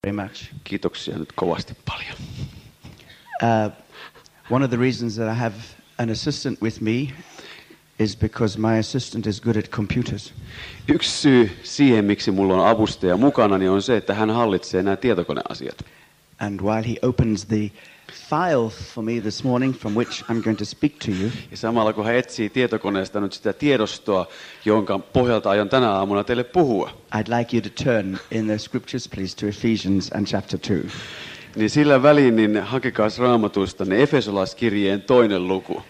Very much. Kiitoksia nyt kovasti paljon. One of the reasons that I have an assistant with me is because my assistant is good at computers. Yksi syy siihen, miksi mulla on avustaja mukana, niin on se, että hän hallitsee nämä tietokoneasiat. And while he opens the file for me this morning from which I'm going to speak to you, Ja samalla kun hän etsii tietokoneesta nyt sitä tiedostoa, jonka pohjalta aion tänä aamuna teille puhua, I'd like you to turn in the scriptures, please, to Ephesians and chapter 2. niin sillä väliin niin hakekaas Raamatustanne Efesolaiskirjeen 2. luku.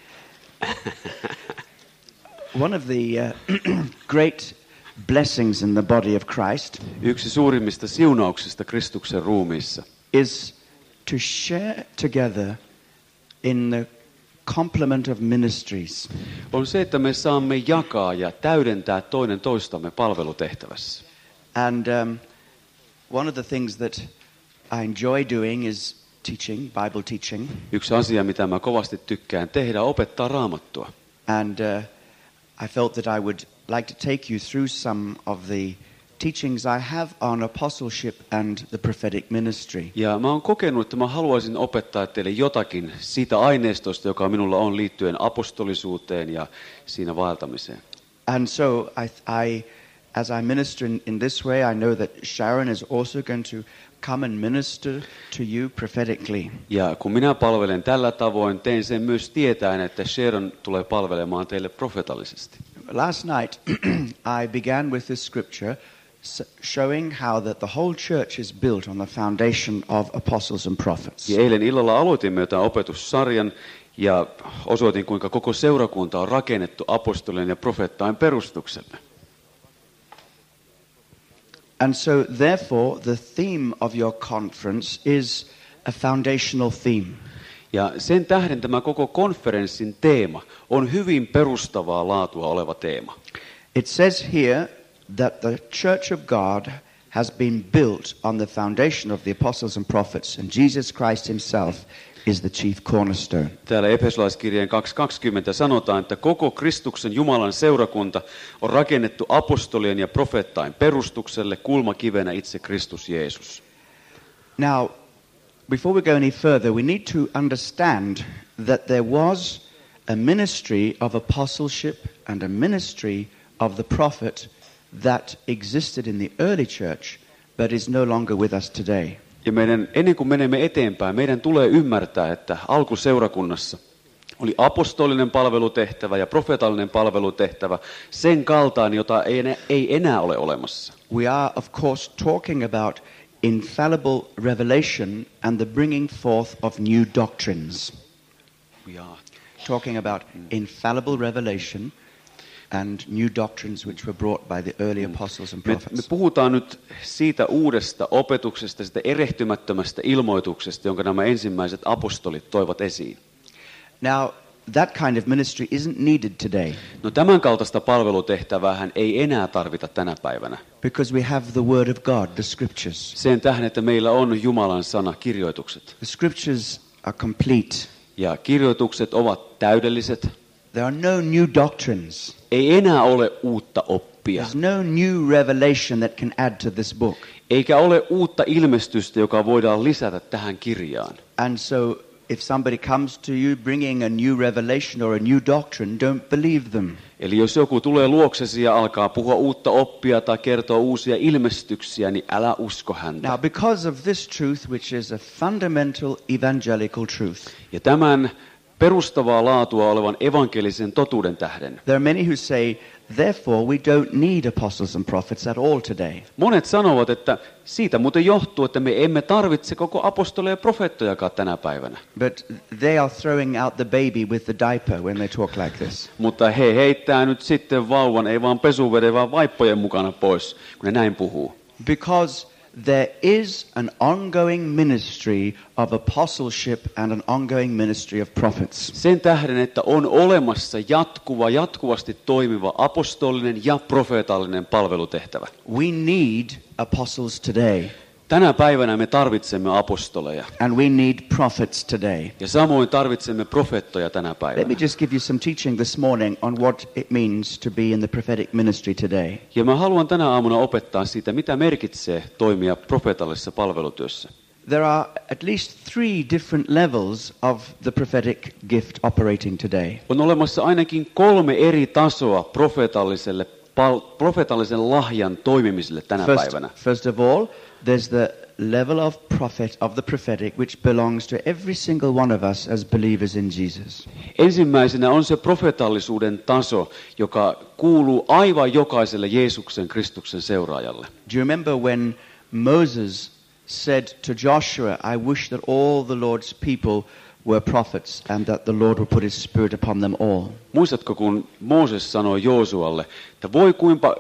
One of the great blessings in the body of Christ Yksi suurimmista siunauksista Kristuksen ruumiissa is to share together in the complement of ministries. on se, että me saamme jakaa ja täydentää toinen toistamme palvelutehtävässä. And one of the things that I enjoy doing is teaching, Bible teaching. Yksi asia, mitä mä kovasti tykkään tehdä, opettaa Raamattua. And I felt that I would like to take you through some of the teachings I have on apostleship and the prophetic ministry. Ja mä oon kokenut, että mä haluaisin opettaa teille jotakin siitä aineistosta, joka minulla on liittyen apostolisuuteen ja siinä vaeltamiseen. And so as I minister in this way, I know that Sharon is also going to come and minister to you prophetically. Ja kun minä palvelen tällä tavoin, tein sen myös tietäen, että Sharon tulee palvelemaan teille profetallisesti. Last night I began with this scripture showing how that the whole church is built on the foundation of apostles and prophets. Ja eilen illalla aloitimme jotain opetussarjan ja osoitin, kuinka koko seurakunta on rakennettu apostolien ja profeettain perustukselle. And so therefore the theme of your conference is a foundational theme. Ja sen tähden tämä koko konferenssin teema on hyvin perustavaa laatua oleva teema. It says here that the church of God has been built on the foundation of the apostles and prophets, and Jesus Christ himself is the chief cornerstone. Täällä Efesolaiskirjeen 2.20 sanotaan, että koko Kristuksen Jumalan seurakunta on rakennettu apostolien ja profeettain perustukselle, kulmakivenä itse Kristus Jeesus. Now, before we go any further, we need to understand that there was a ministry of apostleship and a ministry of the prophet that existed in the early church, but is no longer with us today. Ja ennen kuin menemme eteenpäin, meidän tulee ymmärtää, että alkuseurakunnassa oli apostolinen palvelutehtävä ja profeetallinen palvelutehtävä sen kaltainen, jota ei enää ole olemassa. We are, of course, talking about infallible revelation and the bringing forth of new doctrines. We are Talking about infallible revelation and new doctrines which were brought by the early apostles and Me prophets. puhutaan nyt siitä uudesta opetuksesta, siitä erehtymättömästä ilmoituksesta, jonka nämä ensimmäiset apostolit toivat esiin. Now, that kind of ministry isn't needed today No tämän kaltaista palvelutehtäväähän ei enää tarvita tänä päivänä. because we have the Word of God, the Scriptures. Sen tähden, että meillä on Jumalan sana, kirjoitukset. The Scriptures are complete. Ja kirjoitukset ovat täydelliset. There are no new doctrines. Ei enää ole uutta oppia. There's no new revelation that can add to this book. Eikä ole uutta ilmestystä, joka voidaan lisätä tähän kirjaan. And so if somebody comes to you bringing a new revelation or a new doctrine, don't believe them. Eli jos joku tulee luoksesi ja alkaa puhua uutta oppia tai kertoa uusia ilmestyksiä, niin älä usko häntä. Now, because of this truth, which is a fundamental evangelical truth, Ja tämän perustavaa laatua olevan evankelisen totuuden tähden. there are many who say, therefore we don't need apostles and prophets at all today. Monet sanovat, että siitä muuten johtuu, että me emme tarvitse koko apostoleja ja profeettojakaan tänä päivänä. But they are throwing out the baby with the diaper when they talk like this. Mutta he heittää nyt sitten vauvan, ei vaan pesuveden, vaan vaippojen mukana pois, kun ne näin puhuu. Because there is an ongoing ministry of apostleship and an ongoing ministry of prophets. Sen tähden, että on olemassa jatkuvasti toimiva apostolinen ja profeetallinen palvelutehtävä. We need apostles today. Tänä päivänä me tarvitsemme apostoleja. And we need prophets today. Ja samoin tarvitsemme profeettoja tänä Let päivänä. me just give you some teaching this morning on what it means to be in the prophetic ministry today. Ja mä haluan tänä aamuna opettaa siitä, mitä merkitsee toimia profeetallisessa palvelutyössä. There are at least 3 different levels of the prophetic gift operating today. On olemassa ainakin 3 eri tasoa profeetallisen lahjan toimimiselle tänä päivänä. First of all, there's the level of the prophetic which belongs to every single one of us as believers in Jesus. Ensimmäisenä on se profeetallisuuden taso, joka kuuluu aivan jokaiselle Jeesuksen Kristuksen seuraajalle. Do you remember when Moses said to Joshua, I wish that all the Lord's people were prophets and that the Lord would put his spirit upon them all? Muistatko, kun Mooses sanoi Joosualle, että voi kuinka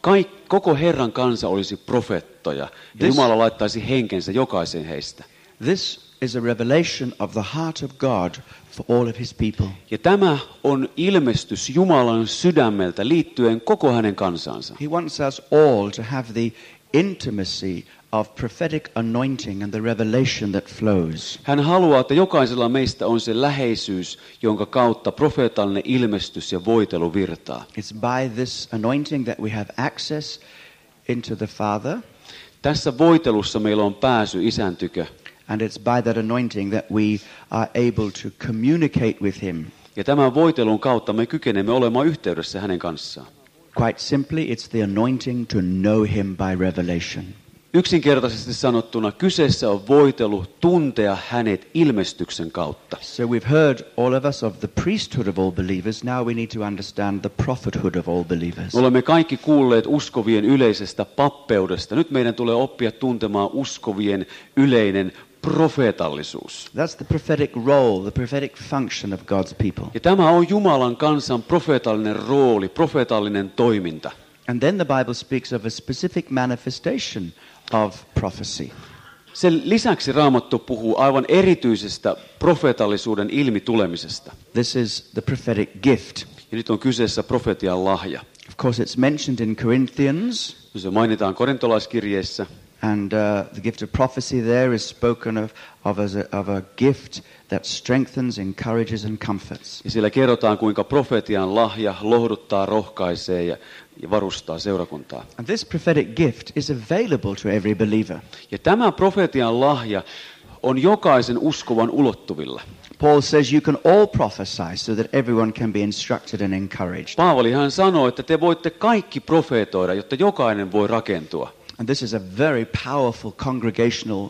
koko Herran kansa olisi profeettoja ja Jumala laittaisi henkensä jokaisen heistä. This is a revelation of the heart of God for all of his people. Ja tämä on ilmestys Jumalan sydämeltä liittyen koko hänen kansansa. He wants us all to have the intimacy of prophetic anointing and the revelation that flows. Hän haluaa, että jokaisella meistä on se läheisyys, jonka kautta profeetallinen ilmestys ja voitelu virtaa. It's by this anointing that we have access into the Father. Tässä voitelussa meillä on pääsy Isän tykö. And it's by that anointing that we are able to communicate with him. Ja tämän voitelun kautta me kykenemme olemaan yhteydessä hänen kanssaan. Quite simply, it's the anointing to know him by revelation. Yksinkertaisesti sanottuna kyseessä on voitelu tuntea hänet ilmestyksen kautta. So we've heard all of us of the priesthood of all believers. Now we need to understand the prophethood of all believers. Me olemme kaikki kuulleet uskovien yleisestä pappeudesta. Nyt meidän tulee oppia tuntemaan uskovien yleinen profeetallisuus. That's the prophetic role, the prophetic function of God's people. Ja tämä on Jumalan kansan profeetallinen rooli, profeetallinen toiminta. And then the Bible speaks of a specific manifestation of prophecy. Sen lisäksi Raamattu puhuu aivan erityisestä profeetallisuuden ilmitulemisesta. This is the prophetic gift. Ja nyt on kyseessä profetian lahja. Of course, it's mentioned in Corinthians. Se mainitaan korintolaiskirjeessä. And the gift of prophecy there is spoken of as a gift that strengthens, encourages and comforts. Ja siellä kerrotaan, kuinka profetian lahja lohduttaa, rohkaisee ja varustaa seurakuntaa. And this prophetic gift is available to every believer. Ja tämä profetian lahja on jokaisen uskovan ulottuvilla. Paul says you can all prophesy so that everyone can be instructed and encouraged. Paavalihan sanoo, että te voitte kaikki profeetoida, jotta jokainen voi rakentua. And this is a very powerful congregational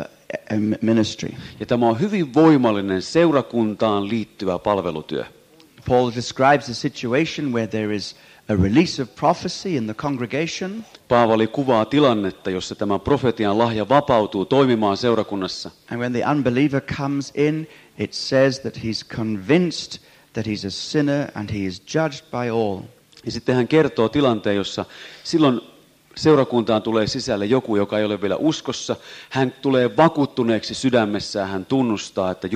ministry. Ja tämä on hyvin voimallinen seurakuntaan liittyvä palvelutyö. Paul describes a situation where there is a release of prophecy in the congregation. Paavali kuvaa tilannetta, jossa tämä profetian lahja vapautuu toimimaan seurakunnassa. And when the unbeliever comes in, it says that he's convinced that he's a sinner and he is judged by all. Ja sitten hän kertoo tilanteen, jossa silloin seurakuntaan tulee sisälle joku, joka ei ole vielä uskossa. Hän tulee vakuuttuneeksi sydämessään, hän tunnustaa, että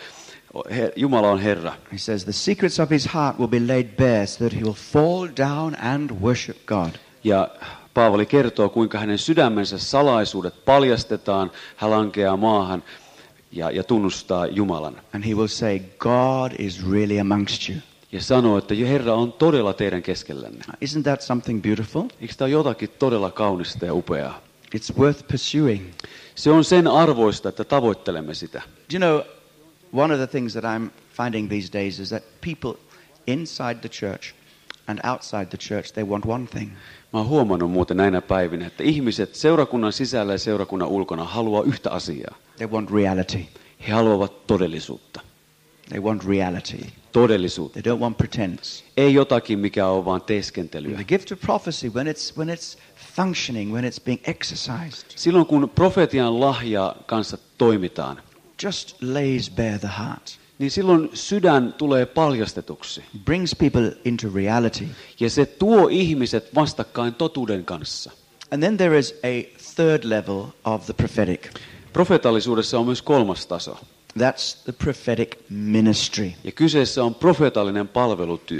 Jumala on Herra. He says the secrets of his heart will be laid bare so that he will fall down and worship God. Ja Paavali kertoo, kuinka hänen sydämensä salaisuudet paljastetaan, hän lankeaa maahan ja tunnustaa Jumalan. And he will say, God is really amongst you. Ja sanoo, että Herra on todella teidän keskellänne. Isn't that something beautiful? Eikö tämä ole jotakin todella kaunista ja upeaa? It's worth pursuing. Se on sen arvoista, että tavoittelemme sitä. Do you know, one of the things that I'm finding these days is that people inside the church and outside the church, they want one thing. Mä oon huomannut muuten näinä päivinä, että ihmiset seurakunnan sisällä ja seurakunnan ulkona haluaa yhtä asiaa. They want reality. He haluavat todellisuutta. They want reality. Todellisuutta. They don't want pretense. Ei jotakin, mikä on vaan teeskentelyä. The gift of prophecy, when it's functioning, when it's being exercised, Silloin kun profetian lahja kanssa toimitaan, just lays bare the heart. niin silloin sydän tulee paljastetuksi. Brings people into reality. Ja se tuo ihmiset vastakkain totuuden kanssa. And then there is a third level of the prophetic. Profeetallisuudessa on myös 3. taso. That's the prophetic ministry. Ja kyseessä on profeetallinen palvelutyö.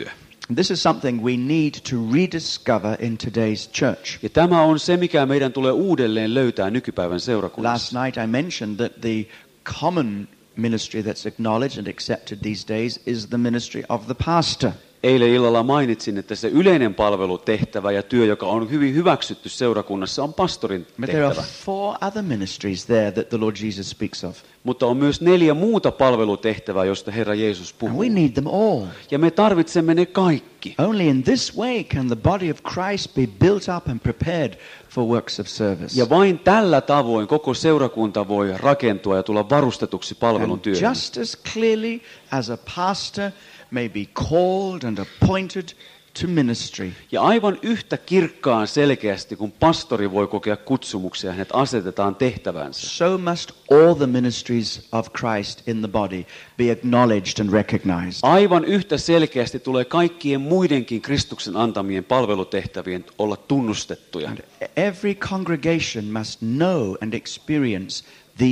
This is something we need to rediscover in today's church. Ja tämä on se, mikä meidän tulee uudelleen löytää nykypäivän seurakunnassa. Last night I mentioned that the common ministry that's acknowledged and accepted these days is the ministry of the pastor. Eilen illalla mainitsin, että se yleinen palvelutehtävä ja työ, joka on hyvin hyväksytty seurakunnassa, on pastorin But there are tehtävä. 4 other ministries there that the Lord Jesus speaks of. Mutta on myös 4 muuta palvelutehtävää, josta Herra Jeesus And puhuu. we need them all. Ja me tarvitsemme ne kaikki. Only in this way can the body of Christ be built up and prepared for works of service. Ja vain tällä tavoin koko seurakunta voi rakentua ja tulla varustetuksi palvelun And työhön. just as clearly as a pastor may be called and appointed to ministry, Ja aivan yhtä kirkkaan selkeästi, kun pastori voi kokea kutsumuksia, hänet asetetaan tehtävänsä. so must all the ministries of Christ in the body be acknowledged and recognized. Aivan yhtä selkeästi tulee kaikkien muidenkin Kristuksen antamien palvelutehtävien olla tunnustettuja. And every congregation must know and experience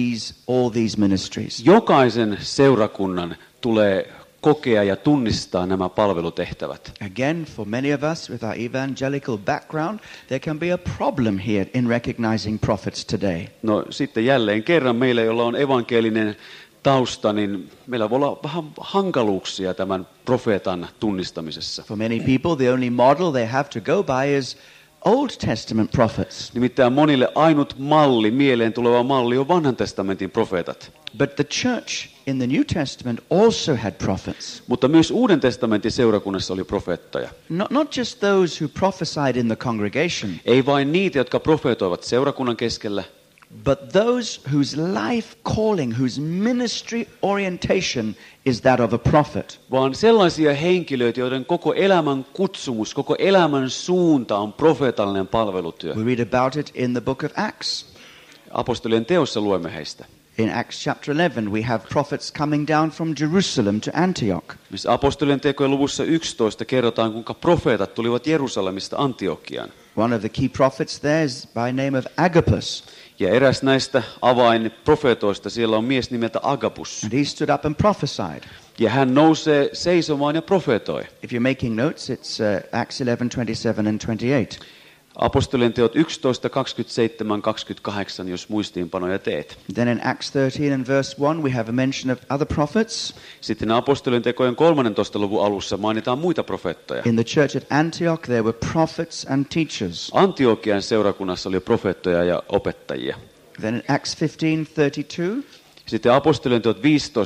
all these ministries. Jokaisen seurakunnan tulee kokea ja tunnistaa nämä palvelutehtävät. Again, for many of us with our evangelical background, there can be a problem here in recognizing prophets today. No sitten jälleen kerran meillä, jolla on evankelinen tausta, niin meillä voi olla vähän hankaluuksia tämän profeetan tunnistamisessa. For many people, the only model they have to go by is Old Testament prophets. Nimittäin monille ainut malli, mieleen tuleva malli on vanhan testamentin profeetat. But the church in the New Testament also had prophets. Mutta myös Uuden testamentin seurakunnassa oli profeettoja. Not just those who prophesied in the congregation, Ei vain niitä, jotka profeetoivat seurakunnan keskellä, but those whose life calling, whose ministry orientation is that of a prophet. vaan sellaisia henkilöitä, joiden koko elämän kutsumus, koko elämän suunta on profeetallinen palvelutyö. We read about it in the book of Acts. Apostolien teossa luemme heistä. In Acts chapter 11, we have prophets coming down from Jerusalem to Antioch. Missä apostolien tekojen luvussa 11 kerrotaan, kuinka profeetat tulivat Jerusalemista Antiokiaan. One of the key prophets there is by name of Agabus. Ja eräs näistä avainprofeetoista, siellä on mies nimeltä Agabus. And he stood up and prophesied. Ja hän nousee seisomaan ja profeetoi. If you're making notes, it's Acts 11, 27 and 28. Apostolien teot 11, 27, 28, jos muistiinpanoja teet. Then in Acts 13 and verse 1, we have a mention of other prophets. Sitten apostolien tekojen 13. luvun alussa mainitaan muita profeettoja. In the church at Antioch, there were prophets and teachers. Antiokian seurakunnassa oli profeettoja ja opettajia. Then in Acts 15:32, Sitten apostolien teot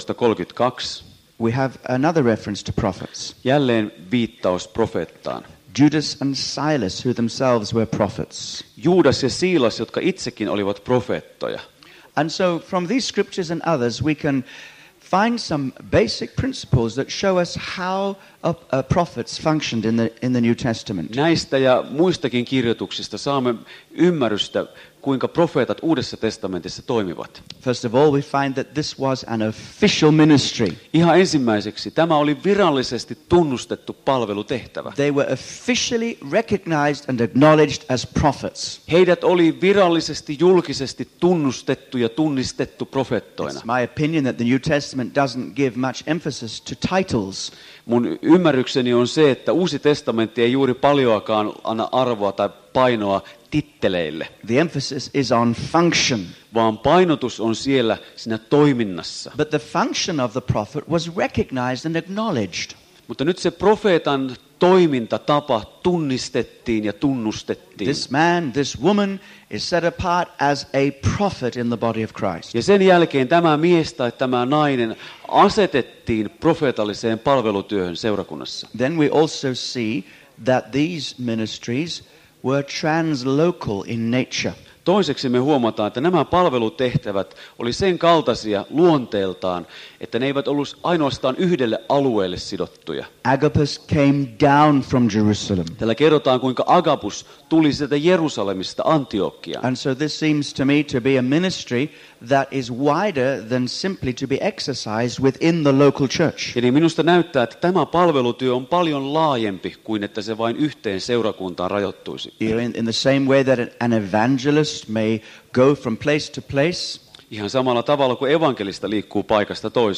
15.32, we have another reference to prophets. jälleen viittaus profeettaan. Judas and Silas, who themselves were prophets. Juudas ja Siilas, jotka itsekin olivat profeettoja. And so from these scriptures and others, we can find some basic principles that show us how prophets functioned in the New Testament. Näistä ja muistakin kirjoituksista saamme ymmärrystä, kuinka profeetat Uudessa testamentissa toimivat. First of all, we find that this was an official ministry. Ihan ensimmäiseksi, tämä oli virallisesti tunnustettu palvelutehtävä. They were officially recognized and acknowledged as prophets. Heidät oli virallisesti, julkisesti tunnustettu ja tunnistettu profeettoina. It's my opinion that the New Testament doesn't give much emphasis to titles. Mun ymmärrykseni on se, että Uusi testamentti ei juuri paljoakaan anna arvoa tai painoa titteleille, The emphasis is on function. vaan painotus on siellä siinä toiminnassa. But the function of the prophet was recognized and acknowledged. Mutta nyt se profeetan toimintatapa tunnistettiin ja tunnustettiin. This man, this woman is set apart as a prophet in the body of Christ. Ja sen jälkeen tämä mies tai tämä nainen asetettiin profeetalliseen palvelutyöhön seurakunnassa. Then we also see that these ministries were translocal in nature. Toiseksi me huomataan, että nämä palvelutehtävät oli sen kaltaisia luonteeltaan, että ne eivät ollut ainoastaan yhdelle alueelle sidottuja. Agabus came down from Jerusalem. Täällä kerrotaan, kuinka Agabus tuli sieltä Jerusalemista Antiokiaan. And so this seems to me to be a ministry that is wider than simply to be exercised within the local church. Eli minusta näyttää, että tämä palvelutyö on paljon laajempi kuin että se vain yhteen seurakuntaan rajoittuisi. In the same way that an evangelist may go from place to place, Ihan samalla tavalla kuin evankelista liikkuu paikasta toiseen.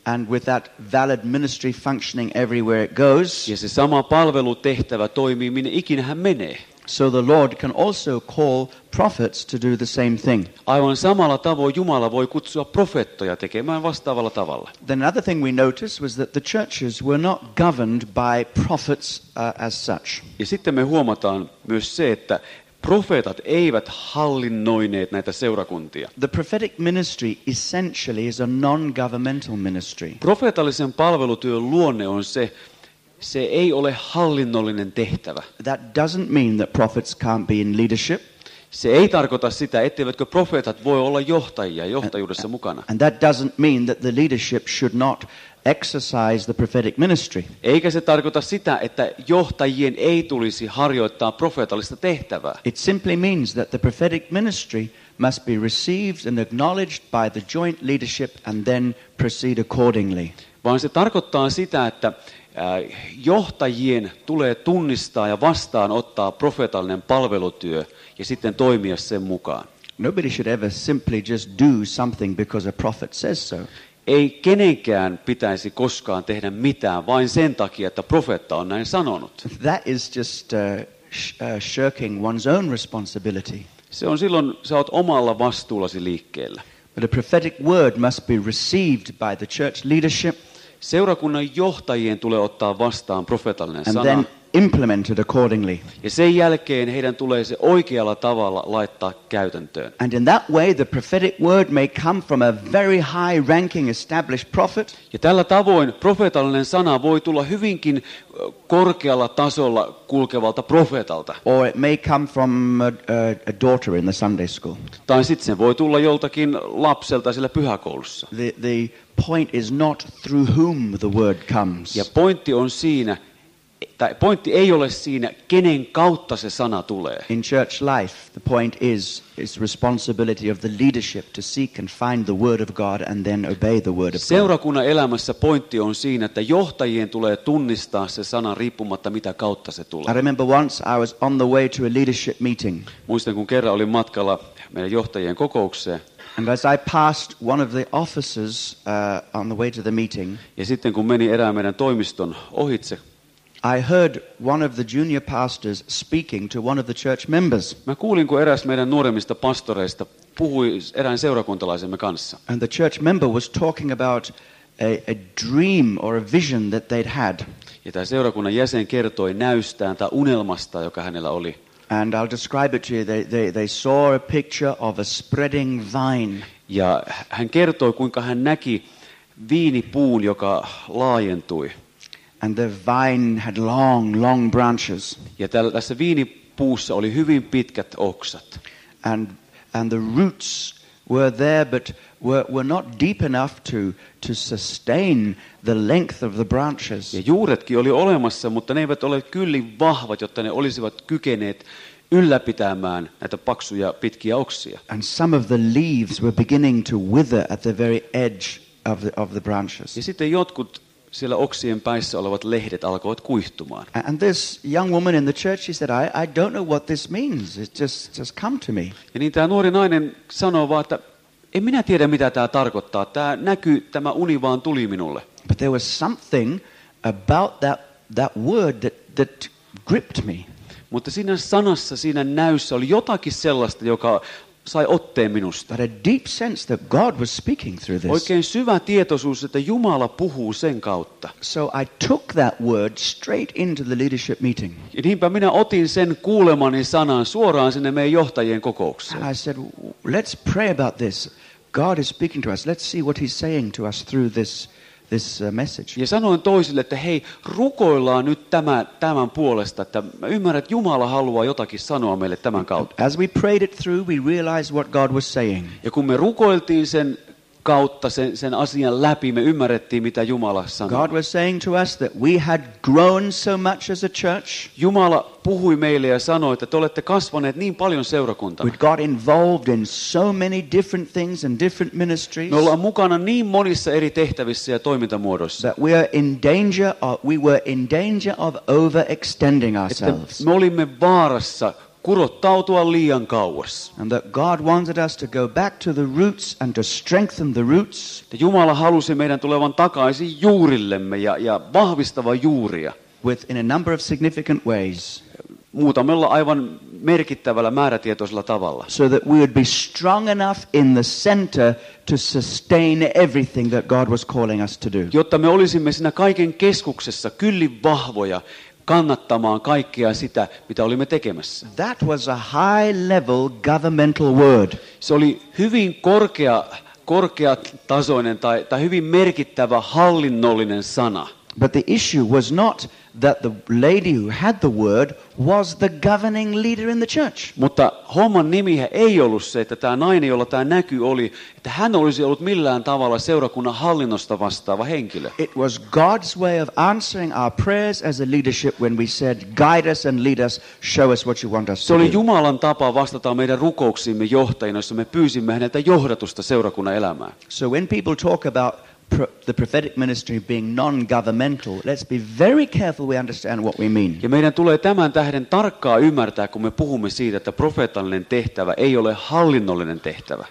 and with that valid ministry functioning everywhere it goes, Ja se sama palvelutehtävä toimii minne ikinä hän menee. so the Lord can also call prophets to do the same thing. Aivan samalla tavoin Jumala voi kutsua profeettoja tekemään vastaavalla tavalla. Then another thing we noticed was that the churches were not governed by prophets as such. Ja sitten me huomataan myös se, että profeetat eivät hallinnoineet näitä seurakuntia. The prophetic ministry essentially is a non-governmental ministry. Profeetallisen palvelutyön luonne on se ei ole hallinnollinen tehtävä. That doesn't mean that prophets can't be in leadership. Se ei tarkoita sitä, etteivätkö profeetat voi olla johtajia johtajuudessa mukana. And that doesn't mean that the leadership should not exercise the prophetic ministry. Eikä se tarkoita sitä, että johtajien ei tulisi harjoittaa profeetallista tehtävää. It simply means that the prophetic ministry must be received and acknowledged by the joint leadership and then proceed accordingly. Vaan se tarkoittaa sitä, että johtajien tulee tunnistaa ja vastaanottaa profeetallinen palvelutyö ja sitten toimia sen mukaan. Nobody should ever simply just do something because a prophet says so. Ei kenenkään pitäisi koskaan tehdä mitään vain sen takia, että profeetta on näin sanonut. That is just shirking one's own responsibility. Se on silloin, sä oot omalla vastuullasi liikkeellä. But a prophetic word must be received by the church leadership Seurakunnan johtajien tulee ottaa vastaan profeetallinen and sana. then implemented accordingly. Ja sen jälkeen heidän tulee se oikealla tavalla laittaa käytäntöön. And in that way the prophetic word may come from a very high ranking established prophet, Ja tällä tavoin profeetallinen sana voi tulla hyvinkin korkealla tasolla kulkevalta profeetalta. or it may come from a daughter in the Sunday school. Tai sitten se voi tulla joltakin lapselta siellä pyhäkoulussa. The point is not through whom the word comes. Ja pointti ei ole siinä, kenen kautta se sana tulee. In church life, the point is it's responsibility of the leadership to seek and find the word of God and then obey the word of God. Seurakunnan elämässä pointti on siinä, että johtajien tulee tunnistaa se sana riippumatta mitä kautta se I tulee. remember once I was on the way to a leadership meeting, Muistan, kun kerran olin matkalla meidän johtajien kokoukseen. and as I passed one of the officers on the way to the meeting, Ja sitten kun meni erään meidän toimiston ohitse, I heard one of the junior pastors speaking to one of the church members. mä kuulin, kun eräs meidän nuoremmista pastoreista puhui erään seurakuntalaisemme kanssa. And the church member was talking about a dream or a vision that they'd had. Ja tämä seurakunnan jäsen kertoi näystään tai unelmasta, joka hänellä oli. And I'll describe it to you. They saw a picture of a spreading vine. Ja hän kertoi, kuinka hän näki viinipuun, joka laajentui. And the vine had long branches. Ja tässä viinipuussa oli hyvin pitkät oksat. And the roots were there, but were not deep enough to sustain the length of the branches. Ja juuretkin oli olemassa, mutta ne eivät ole kyllin vahvat, jotta ne olisivat kykeneet ylläpitämään näitä paksuja pitkiä oksia. And some of the leaves were beginning to wither at the very edge of the branches. Ja sitten jotkut siellä oksien päissä olevat lehdet alkoivat kuihtumaan. And this young woman in the church, she said, I don't know what this means. It just come to me. Ja niin tämä nuori nainen sanoo vaan, että en minä tiedä mitä tämä tarkoittaa. Tämä uni vaan tuli minulle. But there was something about that word that gripped me. Mutta siinä sanassa, siinä näyssä oli jotakin sellaista, joka sai otteen minusta. But a deep sense that God was speaking through this. Oikein syvä tietoisuus, että Jumala puhuu sen kautta. So I took that word straight into the leadership meeting. Ja niinpä minä otin sen kuulemani sanan suoraan sinne meidän johtajien kokoukseen. And I said, let's pray about this. God is speaking to us. Let's see what he's saying to us through this message. Ja sanoin toisille, että hei, rukoillaan nyt tämän puolesta, että mä ymmärrän, että Jumala haluaa jotakin sanoa meille tämän kautta. As we prayed it through, we realized what God was saying. Ja kun me rukoiltiin sen kautta, sen asian läpi, me ymmärrettiin, mitä Jumala sanoi. God was saying to us that we had grown so much as a church. Jumala puhui meille ja sanoi, että te olette kasvaneet niin paljon seurakuntana. We got involved in so many different things and different ministries. Me ollaan mukana niin monissa eri tehtävissä ja toimintamuodoissa. That we were in danger of overextending ourselves. Me olimme vaarassa kurottautua liian kauas. And that God wanted us to go back to the roots and to strengthen the roots. Ja Jumala halusi meidän tulevan takaisin juurillemme ja vahvistava juuria. In a number of significant ways. Muutamalla aivan merkittävällä määrätietoisella tavalla. So that we would be strong enough in the center to sustain everything that God was calling us to do. Jotta me olisimme siinä kaiken keskuksessa kyllin vahvoja kannattamaan kaikkea sitä, mitä olimme tekemässä. That was a high level governmental word. Se oli hyvin korkeatasoinen tai hyvin merkittävä hallinnollinen sana. But the issue was not that the lady who had the word was the governing leader in the church. Mutta homman nimihän ei ollut se, että tämä nainen, jolla tämä näky oli, että hän olisi ollut millään tavalla seurakunnan hallinnosta vastaava henkilö. It was God's way of answering our prayers as a leadership when we said, guide us and lead us, show us what you want us Se to oli do. Jumalan tapa vastata meidän rukouksiimme johtajina, jossa me pyysimme häneltä johdatusta seurakunnan elämään. So when people talk about the prophetic ministry being non-governmental, let's be very careful we understand what we mean. Ja meidän tulee tämän tähden tarkkaa ymmärtää, kun me puhumme siitä, että profeetallinen tehtävä ei ole hallinnollinen tehtävä.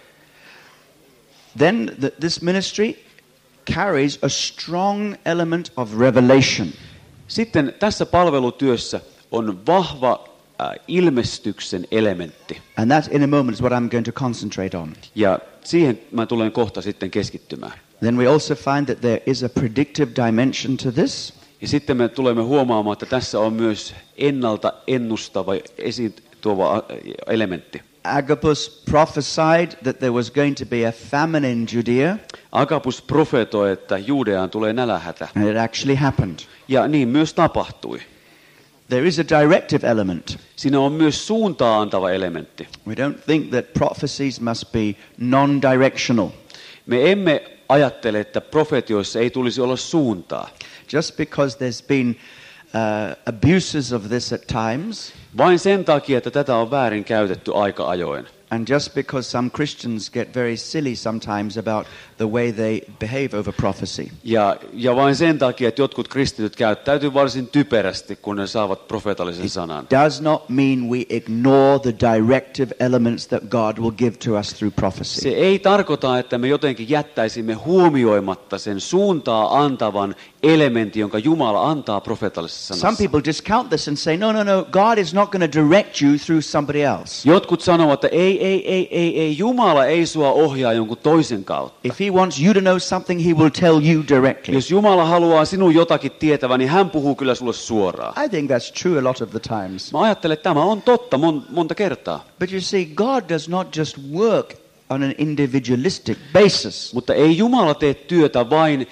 Then this ministry carries a strong element of revelation. Sitten tässä palvelutyössä on vahva ilmestyksen elementti. And that in a moment is what I'm going to concentrate on. Ja siihen mä tulen kohta sitten keskittymään. Then we also find that there is a predictive dimension to this. Ja sitten me tulemme huomaamaan, että tässä on myös ennalta ennustava esiin tuova elementti. Agabus prophesied that there was going to be a famine in Judea. Agabus profetoi, että Juudeaan tulee nälänhätä. And it actually happened. Ja niin myös tapahtui. There is a directive element. Siinä on myös suuntaa antava elementti. We don't think that prophecies must be non-directional. Me emme ajattele, että profetioissa ei tulisi olla suuntaa. Just because there's been abuses of this at times. Vain sen takia, että tätä on väärin käytetty aika ajoin. And just because some Christians get very silly sometimes about the way they behave over prophecy. Ja vain sen takia, että jotkut kristityt käyttäytyy varsin typerästi, kun ne saavat profeetallisen sanan. Does not mean we ignore the directive elements that God will give to us through prophecy. Se ei tarkoita, että me jotenkin jättäisimme huomioimatta sen suuntaa antavan elementin, jonka Jumala antaa profeetallisessa sanassa. Some people discount this and say, no, God is not going to direct you through somebody else. Jotkut sanovat, että ei, Jumala ei sua ohjaa jonkun toisen kautta. If he wants you to know something, he will tell you directly. Jos Jumala haluaa sinun jotakin tietävän, niin hän puhuu kyllä sulle suoraan. I think that's true a lot of the times. Mä ajattelen, että tämä on totta monta kertaa. But you see, God does not just work on an individualistic basis. Mutta ei Jumala tee työtä vain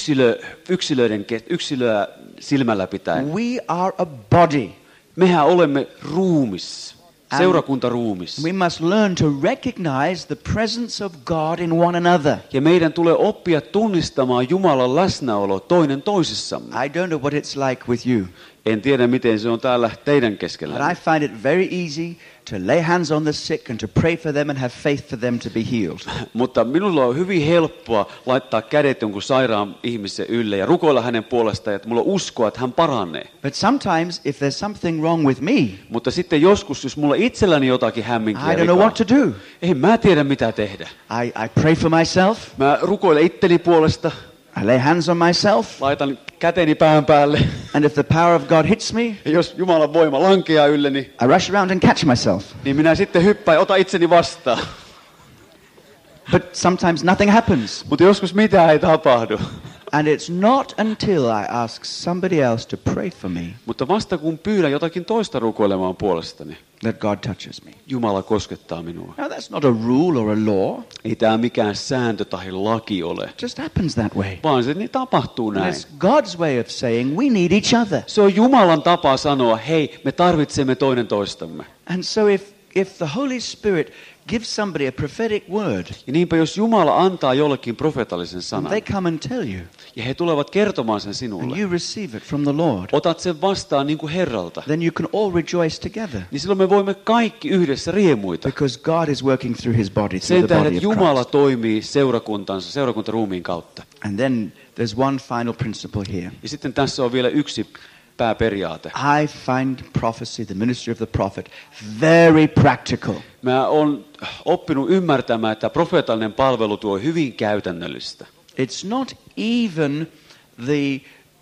yksilöä silmällä pitäen. We are a body. Mehän olemme ruumis, seurakuntaruumis. We must learn to recognize the presence of God in one another. Ja meidän tulee oppia tunnistamaan Jumalan läsnäolo toinen toisissamme. I don't know what it's like with you. En tiedä, miten se on täällä teidän keskellä. But I find it very easy to lay hands on the sick and to pray for them and have faith for them to be healed. Mutta minulla on hyvin helppoa laittaa kädet jonkun sairaan ihmisen ylle ja rukoilla hänen puolestaan, että mulla on uskoa, että hän paranee. But sometimes if there's something wrong with me, Mutta sitten joskus, jos mulla itselläni jotakin hämminkiä I don't know what to do. en mä tiedä mitä tehdä. I pray for myself. Mä rukoilen itteni puolesta, I lay hands on myself. laitan käteni pään päälle. And if the power of God hits me, Ja jos Jumalan voima lankeaa ylleni, I rush around and catch myself. niin minä sitten hyppään ja otan itseni vastaan. But sometimes nothing happens. Mutta joskus mitään ei tapahdu. And it's not until I ask somebody else to pray for me Mutta vasta kun pyydän jotakin toista rukoilemaan puolestani, that God touches me. Jumala koskettaa minua. Now that's not a rule or a law. Ei tämä mikään sääntö tai laki ole, It just happens that way. vaan se niin tapahtuu And näin. it's God's way of saying we need each other. Se on Jumalan tapa sanoa, hei, me tarvitsemme toinen toistamme. And so if the Holy Spirit gives somebody a prophetic word, Ja niinpä jos Jumala antaa jollekin profeetallisen and sanan, they come and tell you, ja he tulevat kertomaan sen and sinulle, you receive it from the Lord, otat sen vastaan niin kuin Herralta, then you can all rejoice together. niin silloin me voimme kaikki yhdessä riemuita. Because God is working through his body, through Sen the tähden, body että of Jumala Christ. toimii seurakuntaruumiin kautta. And then there's one final principle here. Ja sitten tässä on vielä yksi pääperiaate. I find prophecy, the ministry of the prophet, very practical. Mä oon oppinut ymmärtämään, että profeetallinen palvelutyö on hyvin käytännöllistä. It's not even the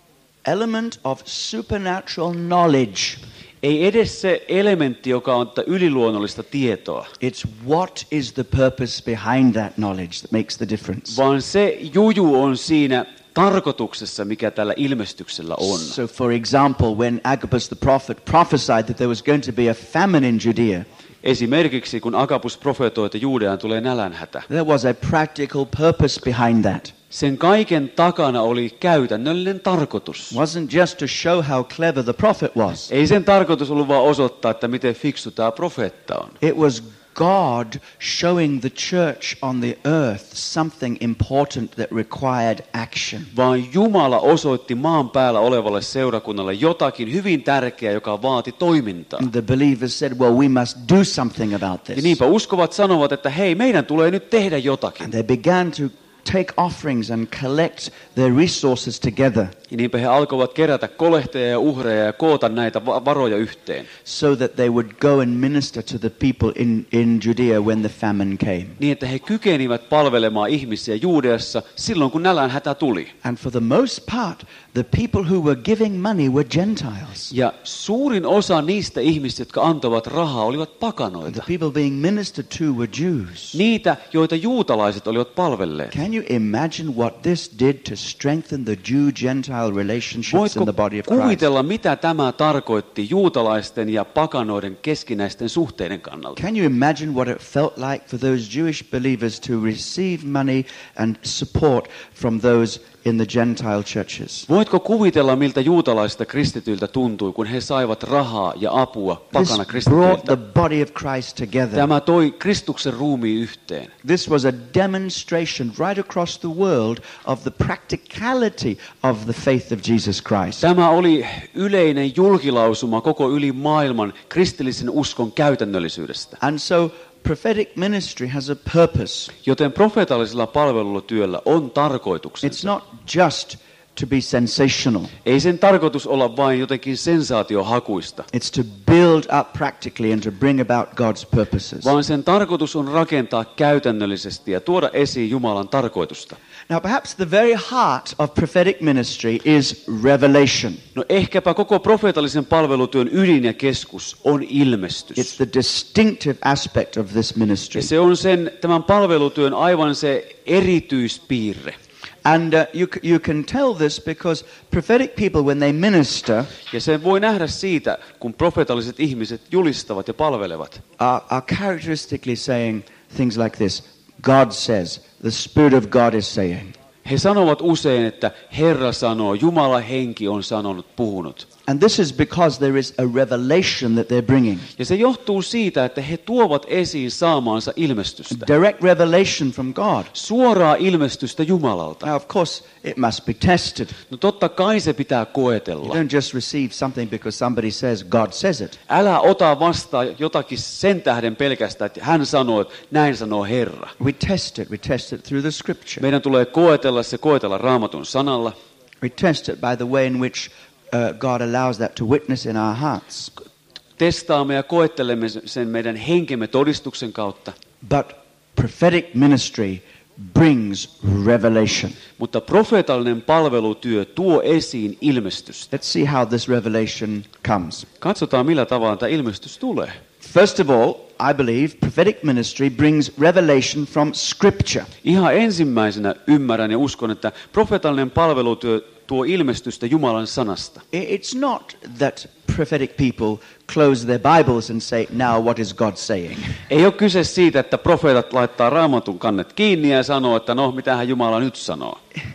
element of supernatural knowledge. Ei edes se elementti, joka on yliluonnollista tietoa. It's what is the purpose behind that knowledge that makes the difference. Vaan se juju on siinä tarkoituksessa, mikä tällä ilmestyksellä on. So for example, when Agabus the prophet prophesied that there was going to be a famine in Judea, Esimerkiksi kun Agabus profetoi, että Juudeaan tulee nälänhätä. there was a practical purpose behind that. Sen kaiken takana oli käytännöllinen tarkoitus. It wasn't just to show how clever the prophet was. Ei sen tarkoitus ollut vaan osoittaa, että miten fiksu tämä profeetta on. It was God showing the church on the earth something important that required action. Vaan Jumala osoitti maan päällä olevalle seurakunnalle jotakin hyvin tärkeää, joka vaati toimintaa. And the believers said, well, we must do something about Ja this. niinpä uskovat sanovat, että hei, meidän tulee nyt tehdä jotakin. And they began to take offerings and collect their resources together Ja niinpä he alkoivat kerätä kolehteja ja uhreja ja koota näitä varoja yhteen. so that they would go and minister to the people in Judea when the famine came. Niin, että he kykenivät palvelemaan ihmisiä Juudeassa silloin, kun nälänhätä tuli. And for the most part, the people who were giving money were Gentiles. Ja suurin osa niistä ihmisistä, jotka antoivat rahaa, olivat The pakanoita. people being ministered to were Jews. Niitä, joita juutalaiset olivat palvelleet. Can you imagine what this did to strengthen the Jew-Gentile relationships in Voitko the body of Christ? kuvitella, mitä tämä tarkoitti juutalaisten ja pakanoiden keskinäisten suhteiden kannalta? Can you imagine what it felt like for those Jewish believers to receive money and support from those in the Gentile churches? Voitko kuvitella, miltä juutalaisista kristityiltä tuntui, kun he saivat rahaa ja apua This pakana brought kristityiltä? the body of Christ together. Tämä toi Kristuksen ruumiin yhteen. This was a demonstration right across the world of the practicality of the faith of Jesus Christ. Tämä oli yleinen julkilausuma koko yli maailman kristillisen uskon käytännöllisyydestä. And so prophetic ministry has a purpose. Joten profeetallisella palvelutyöllä on It's tarkoituksensa. not just to be sensational. Ei sen tarkoitus olla vain jotenkin sensaatiohakuista, It's to build up practically and to bring about God's purposes. vaan sen tarkoitus on rakentaa käytännöllisesti ja tuoda esiin Jumalan tarkoitusta. Now perhaps the very heart of prophetic ministry is revelation. No ehkäpä koko profeetallisen palvelutyön ydin ja keskus on It's ilmestys. the distinctive aspect of this ministry. Ja se on tämän palvelutyön aivan se erityispiirre. And you can tell this because prophetic people, when they minister, Ja sen voi nähdä siitä, kun profeetalliset ihmiset julistavat ja palvelevat. are characteristically saying things like this. God says, the Spirit of God is saying. He sanovat usein, että Herra sanoo, Jumala henki on sanonut, puhunut. And this is because there is a revelation that they're bringing. Ja se johtuu siitä, että he tuovat esiin saamaansa ilmestystä. Direct revelation from God. Suoraa ilmestystä Jumalalta. Now, of course, it must be tested. No totta kai se pitää You koetella. don't just receive something because somebody says God says it. Älä ota vastaan jotakin sen tähden pelkästään, että hän sanoo, että näin sanoo Herra. We test it through the Scripture. Meidän tulee koetella Raamatun sanalla. We test it by the way in which God allows that to witness in our hearts. Testaamme ja koettelemme sen meidän henkemme todistuksen kautta. But prophetic ministry brings revelation. Mutta profeetallinen palvelutyö tuo esiin ilmestystä. Let's see how this revelation comes. Katsotaan, millä tavalla tämä ilmestys tulee. First of all, I believe prophetic ministry brings revelation from Scripture. Ihan ensimmäisenä ymmärrän ja uskon, että profeetallinen palvelutyö tuo ilmestystä Jumalan sanasta. It's not that prophetic people close their Bibles and say, now what is God saying? Ei ole kyse siitä, että profeetat laittaa Raamatun kannet kiinni ja sanoo, että no, mitähän Jumala nyt sanoo.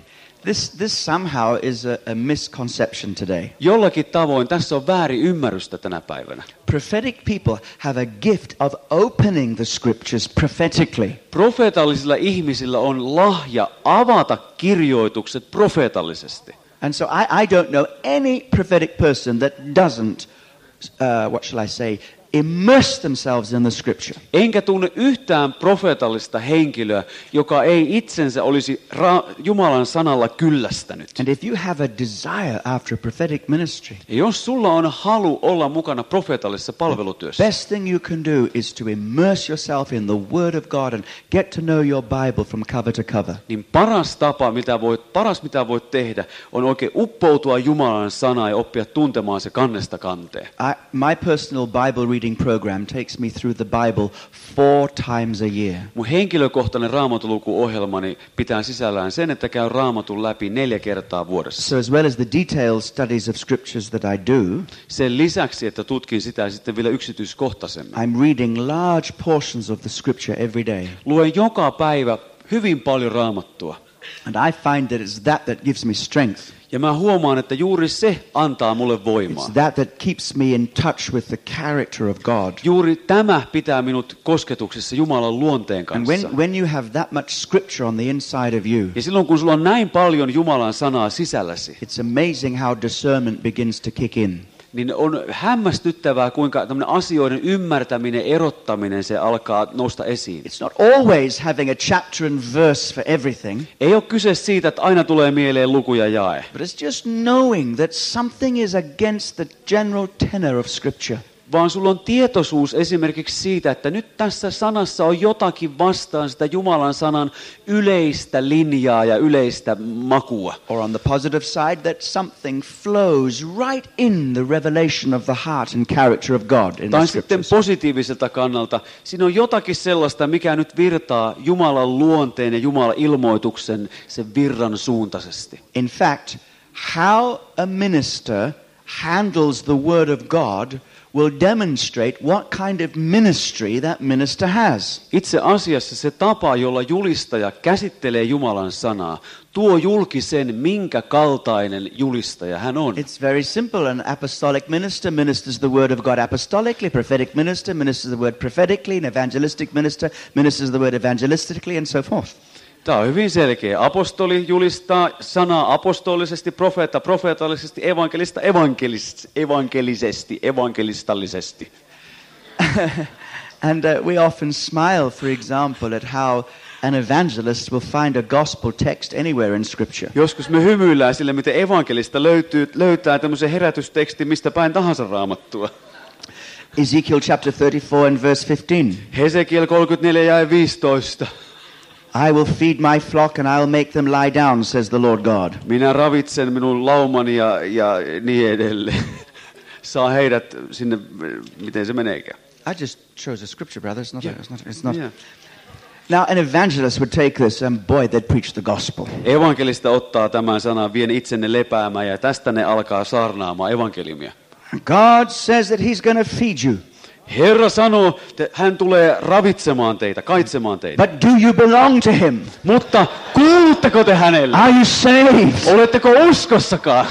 This somehow is a misconception today. Jollakin tavoin tässä on väärin ymmärrystä tänä päivänä. Prophetic people have a gift of opening the Scriptures prophetically. Profeetallisilla ihmisillä on lahja avata kirjoitukset profeetallisesti. And so I don't know any prophetic person that doesn't, what shall I say, immerse themselves in the scripture. Enkä tunne yhtään profeetallista henkilöä, joka ei itsensä olisi Jumalan sanalla kyllästänyt. And if you have a desire after a prophetic ministry, Ja jos sulla on halu olla mukana profeetallisessa palvelutyössä, best thing you can do is to immerse yourself in the Word of God and get to know your Bible from cover to cover. niin paras tapa, mitä voit tehdä, on oikein uppoutua Jumalan sanaan ja oppia tuntemaan se kannesta kanteen. My personal Bible reading program takes me through the Bible 4 times a year. Mun henkilökohtainen raamatulukuohjelmani pitää sisällään sen, että käy raamatun läpi 4 kertaa vuodessa. So as well as the detailed studies of scriptures that I do, Sen lisäksi, että tutkin sitä sitten vielä yksityiskohtaisemmin. I'm reading large portions of the scripture every day. Luen joka päivä hyvin paljon raamattua. And I find that it's that gives me strength. Ja mä huomaan, että juuri se antaa mulle voimaa. It's that keeps me in touch with the character of God. Juuri tämä pitää minut kosketuksessa Jumalan luonteen And kanssa. when you have that much scripture on the inside of you, Ja silloin kun sulla on näin paljon Jumalan sanaa sisälläsi, it's amazing how discernment begins to kick in. niin on hämmästyttävää, kuinka tämmöinen asioiden ymmärtäminen, erottaminen, se alkaa nousta esiin. It's not always having a chapter and verse for everything, Ei ole kyse siitä, että aina tulee mieleen luku ja jae, but it's just knowing that something is against the general tenor of Scripture. vaan sulla on tietoisuus esimerkiksi siitä, että nyt tässä sanassa on jotakin vastaan sitä Jumalan sanan yleistä linjaa ja yleistä makua. Or on the positive side, that something flows right in the revelation of the heart and character of God in the Tai sitten Scriptures. positiiviselta kannalta, siinä on jotakin sellaista, mikä nyt virtaa Jumalan luonteen ja Jumalan ilmoituksen sen virran suuntaisesti. In fact, how a minister handles the Word of God will demonstrate what kind of ministry that minister has. Itse asiassa se tapa, jolla julistaja käsittelee Jumalan sanaa, tuo julki sen, minkä kaltainen julistaja hän on. It's very simple. An apostolic minister ministers the Word of God apostolically, prophetic minister ministers the Word prophetically, an evangelistic minister ministers the Word evangelistically, and so forth. Tämä on hyvin selkeä. Apostoli julistaa sanaa apostolisesti, profeetta profeetallisesti, evankelista evankelistallisesti. And we often smile, for example, at how an evangelist will find a gospel text anywhere in Scripture. Joskus me hymyillään sille, miten evankelista löytää tämmöisen herätystekstin mistä päin tahansa raamattua. Ezekiel chapter 34 and verse 15. Hesekiel 34 ja 15. I will feed my flock and I'll make them lie down, says the Lord God. Minä ravitsen minun laumani ja niin edelleen. Saa heidät sinne, miten se meneekään. I just chose a scripture, brother. It's not. Yeah. Now, an evangelist would take this and boy, they'd preach the gospel. Evankelista ottaa tämän sanan, vien itsenne lepäämään ja tästä ne alkaa saarnaamaan evankeliumia. God says that he's going to feed you. Herra sanoo, että hän tulee ravitsemaan teitä, kaitsemaan teitä. But do you belong to him? Mutta kuulutteko te hänelle? Are you saved? Oletteko uskossakaan?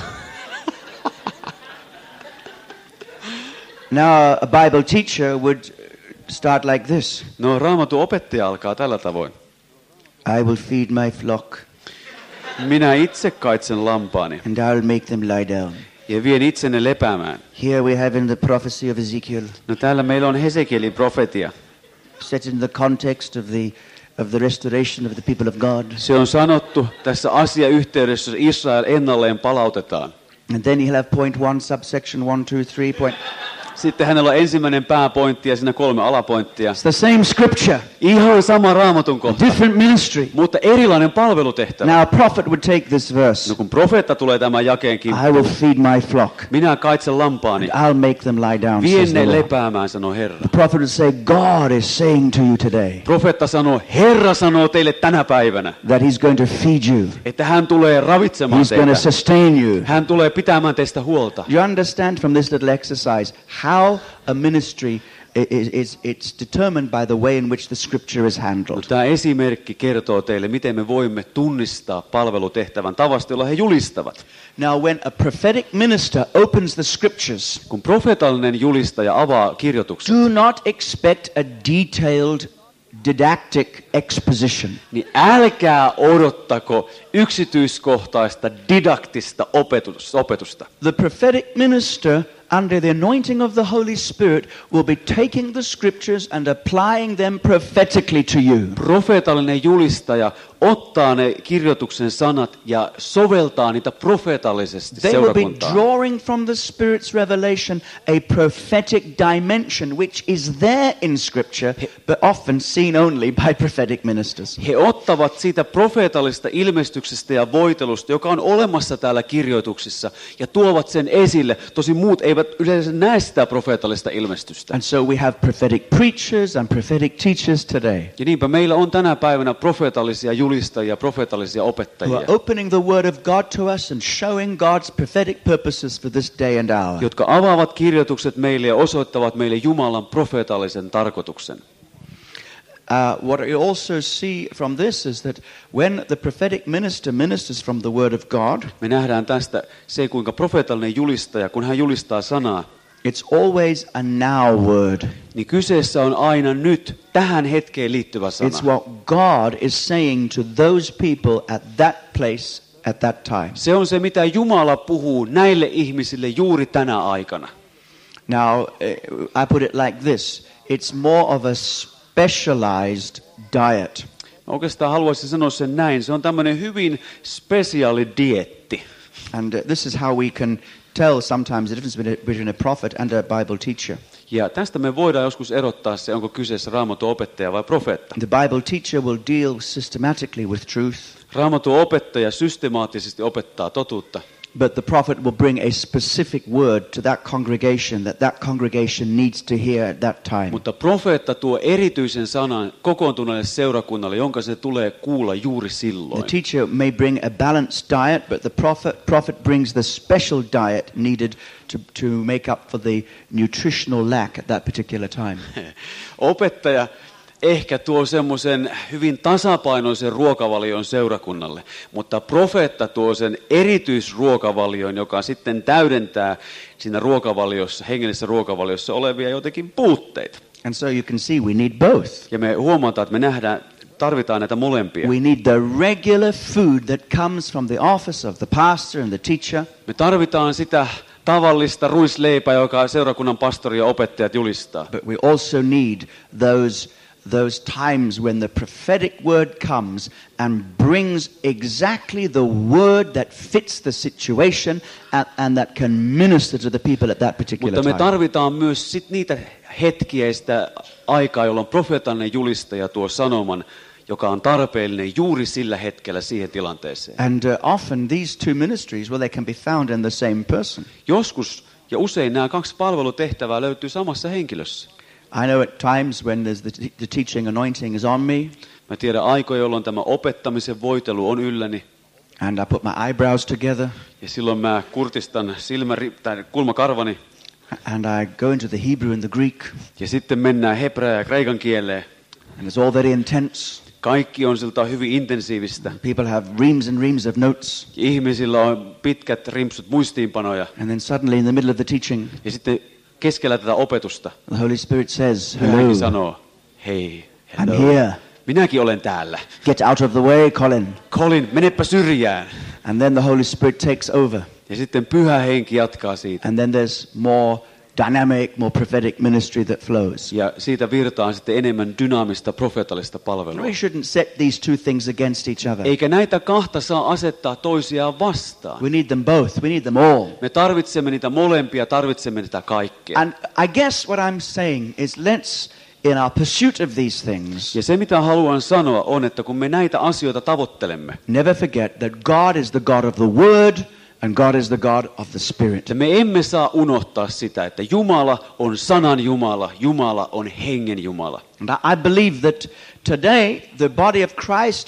Now, a Bible teacher would start like this. No, Raamatun opettaja alkaa tällä tavoin. I will feed my flock Minä itse kaitsen lampaani and I'll make them lie down. ja vien itsenne lepäämään. Here we have in the prophecy of Ezekiel, No täällä meillä on Hesekielin profetia. set in the context of the restoration of the people of God. Se on sanottu tässä asiayhteydessä, jossa Israel ennalleen palautetaan. And then he'll have point 1, subsection 1, 2, 3 point. Sitten hänellä on ensimmäinen pääpointti ja siinä 3 alapointtia. It's the same scripture, Ihan sama raamatun kohta, different ministry. mutta erilainen palvelutehtävä. Now a prophet would take this verse. No kun profeetta tulee tämän jakeen I kimppuun, will feed my flock. minä kaitsen lampaani, I'll make them lie down, says vien the ne Lord. lepäämään, sanoo Herra. The prophet would say, God is saying to you today Profeetta sanoo, Herra sanoo teille tänä päivänä, that he's going to feed you. että hän tulee ravitsemaan He's going to teitä. sustain you. Hän tulee pitämään teistä huolta. You understand from this little exercise how a ministry it's determined by the way in which the scripture is handled. Tämä esimerkki kertoo teille, miten me voimme tunnistaa palvelutehtävän tavasta, jolla he julistavat. Now when a prophetic minister opens the scriptures, Kun profeetallinen julistaja avaa kirjoituksen, do not expect a detailed didactic exposition. niin älkää odottako yksityiskohtaista didaktista opetusta. The prophetic minister under the anointing of the Holy Spirit, will be taking the scriptures and applying them prophetically to you. Profeetallinen julistaja ottaa ne kirjoituksen sanat ja soveltaa niitä profeetallisesti They will be seurakuntaan. drawing from the Spirit's revelation a prophetic dimension which is there in Scripture, but often seen only by prophetic ministers. He ottavat siitä profeetallisesta ilmestyksestä ja voitelusta, joka on olemassa täällä kirjoituksissa, ja tuovat sen esille. Tosin muut eivät yleensä näe sitä profeetallista ilmestystä. And so we have prophetic preachers and prophetic teachers today Ja niinpä meillä on tänä päivänä profeetallisia julistajia, profeetallisia who opettajia, are opening the Word of God to us and showing God's prophetic purposes for this day and hour. jotka avaavat kirjoitukset meille ja osoittavat meille Jumalan profeetallisen tarkoituksen. What you also see from this is that when the prophetic minister ministers from the Word of God, Me nähdään tästä se, kuinka profeetallinen julistaja, kun hän julistaa sanaa, it's always a now word. niin kyseessä on aina nyt, tähän hetkeen liittyvä sana. It's what God is saying to those people at that place at that time. Se on se, mitä Jumala puhuu näille ihmisille juuri tänä aikana. Now, I put it like this. It's more of a specialized diet. Mä oikeastaan haluaisin sanoa sen näin. Se on tämmöinen hyvin spesiaali dieetti. And this is how we can tell sometimes the difference between a prophet and a Bible teacher. Ja tästä me voidaan joskus erottaa se, onko kyseessä Raamatun opettaja vai profeetta. The Bible teacher will deal systematically with truth, Raamatun opettaja systemaattisesti opettaa totuutta. but the prophet will bring a specific word to that congregation that congregation needs to hear at that time. Mutta profeetta tuo erityisen sanan kokoontuneelle seurakunnalle, jonka se tulee kuulla juuri silloin. The teacher may bring a balanced diet, but the prophet brings the special diet needed to make up for the nutritional lack at that particular time. Opettaja ehkä tuo semmoisen hyvin tasapainoisen ruokavalion seurakunnalle, mutta profeetta tuo sen erityisruokavalion, joka sitten täydentää siinä ruokavaliossa, hengellisessä ruokavaliossa olevia jotenkin puutteita. And so you can see we need both. Ja me huomataan, että me tarvitaan näitä molempia. We need the regular food that comes from the office of the pastor and the teacher. Me tarvitaan sitä tavallista ruisleipää, joka seurakunnan pastori ja opettajat julistaa. But we also need those times when the prophetic word comes and brings exactly the word that fits the situation and that can minister to the people at that particular Mutta me time. tarvitaan myös sit niitä hetkiä, sitä aikaa, jolloin profeetallinen julistaja tuo sanoman, joka on tarpeellinen juuri sillä hetkellä siihen tilanteeseen. And often these two ministries, well, they can be found in the same person. Joskus ja usein nämä kaksi palvelutehtävää löytyy samassa henkilössä. I know at times when there's the teaching anointing is on me, Mä tiedän aikoja, jolloin tämä opettamisen voitelu on ylläni. and I put my eyebrows together, Ja silloin mä kurtistan kulmakarvani. and I go into the Hebrew and the Greek, Ja sitten mennään hebreaa ja kreikan kieleen. and it's all very intense. Kaikki on siltä hyvin intensiivistä. People have reams and reams of notes, Ja ihmisillä on pitkät rimpsut muistiinpanoja. and then suddenly in the middle of the teaching, Ja sitten keskellä tätä opetusta the Holy Spirit says, Pyhäkin hello, sanoo, hei, I'm hello. here. Minäkin olen täällä. Get out of the way, Colin. Colin, menepä syrjään. And then the Holy Spirit takes over. Ja sitten pyhä henki jatkaa siitä. And then there's more dynamic, more prophetic ministry that flows. Ja siitä virtaa sitten enemmän dynaamista profeetallista palvelua. We shouldn't set these two things against each other. Eikä näitä kahta saa asettaa toisiaan vastaan. We need them both. We need them all. Me tarvitsemme niitä molempia, tarvitsemme niitä kaikkea. And I guess what I'm saying is let's, in our pursuit of these things, Ja se mitä haluan sanoa on, että kun me näitä asioita tavoittelemme, never forget that God is the God of the Word and God is the God of the Spirit. että me emme saa unohtaa sitä, että Jumala on sanan Jumala, Jumala on hengen Jumala. And I believe that today the body of Christ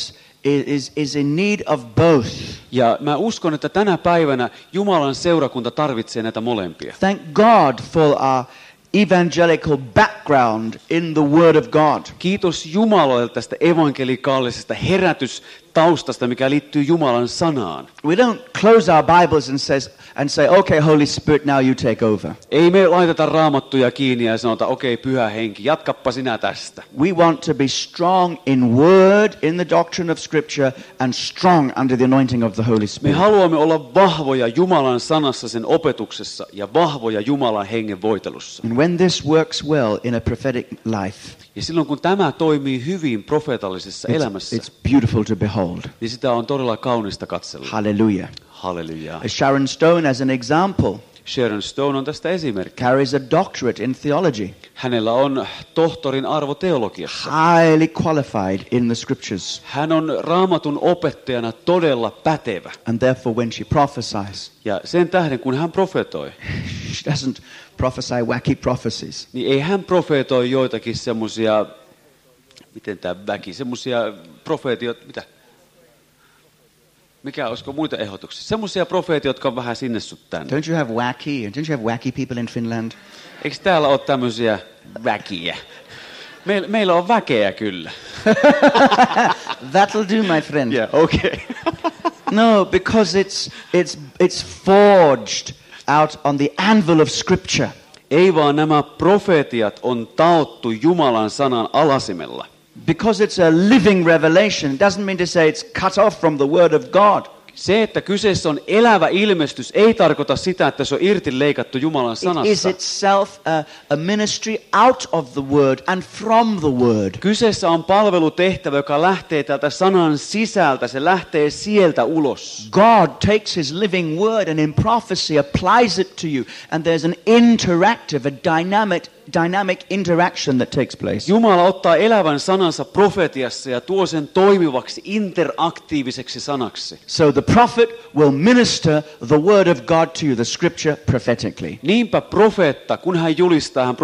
is in need of both. Ja mä uskon, että tänä päivänä Jumalan seurakunta tarvitsee näitä molempia. Thank God for our evangelical background in the Word of God. Kiitos Jumalalle tästä evankelikaalisesta taustasta, mikä liittyy Jumalan sanaan. We don't close our Bibles and say, okay, Holy Spirit, now you take over. Ei me laiteta raamattuja kiinni ja sanota, okei, Pyhä Henki, jatkappa sinä tästä. We want to be strong in word, in the doctrine of Scripture, and strong under the anointing of the Holy Me Spirit. haluamme olla vahvoja Jumalan sanassa, sen opetuksessa ja vahvoja Jumalan hengen voitelussa. And when this works well in a prophetic life, Ja silloin kun tämä toimii hyvin profeetallisessa elämässä, it's beautiful to behold. niin sitä on todella kaunista katsella. Hallelujah. Halleluja. Sharon Stone, as an example, Sharon Stone on tästä esimerkki. carries a doctorate in theology, Hänellä on tohtorin arvo teologiassa. highly qualified in the Scriptures. Hän on raamatun opettajana todella pätevä. And therefore, when she prophesies, Ja sen tähden, kun hän profetoi, she doesn't prophesy wacky prophecies. niin ei hän profetoi joitakin semmoisia, miten tämä väki, semmoisia profeetioita, mitä? Mikä olisiko muita ehdotuksia? Semmoisia profeetioita, jotka on vähän sinne sun tänne. Don't you have wacky people in Finland? Eikö täällä ole tämmöisiä väkiä? Meillä on väkeä kyllä. That'll do, my friend. Yeah, okay. No, because it's forged out on the anvil of Scripture. Ei vaan nämä profeetiat on taottu Jumalan sanan alasimella. Because it's a living revelation, it doesn't mean to say it's cut off from the Word of God. Se, että kyseessä on elävä ilmestys, ei tarkoita sitä, että se on irti leikattu Jumalan It is sanasta. itself a ministry out of the Word and from the Word. Kyseessä on palvelutehtävä, joka lähtee täältä sanan sisältä, se lähtee sieltä ulos. God takes His living Word and in prophecy applies it to you, and there's an interactive, a dynamic interaction that takes place. Jumala ottaa elävän sanansa profetiassa ja tuo sen toimivaksi, interaktiiviseksi sanaksi. So the prophet will minister the Word of God to you, the Scripture, prophetically. Niinpä profeetta, kun hän julistaa, hän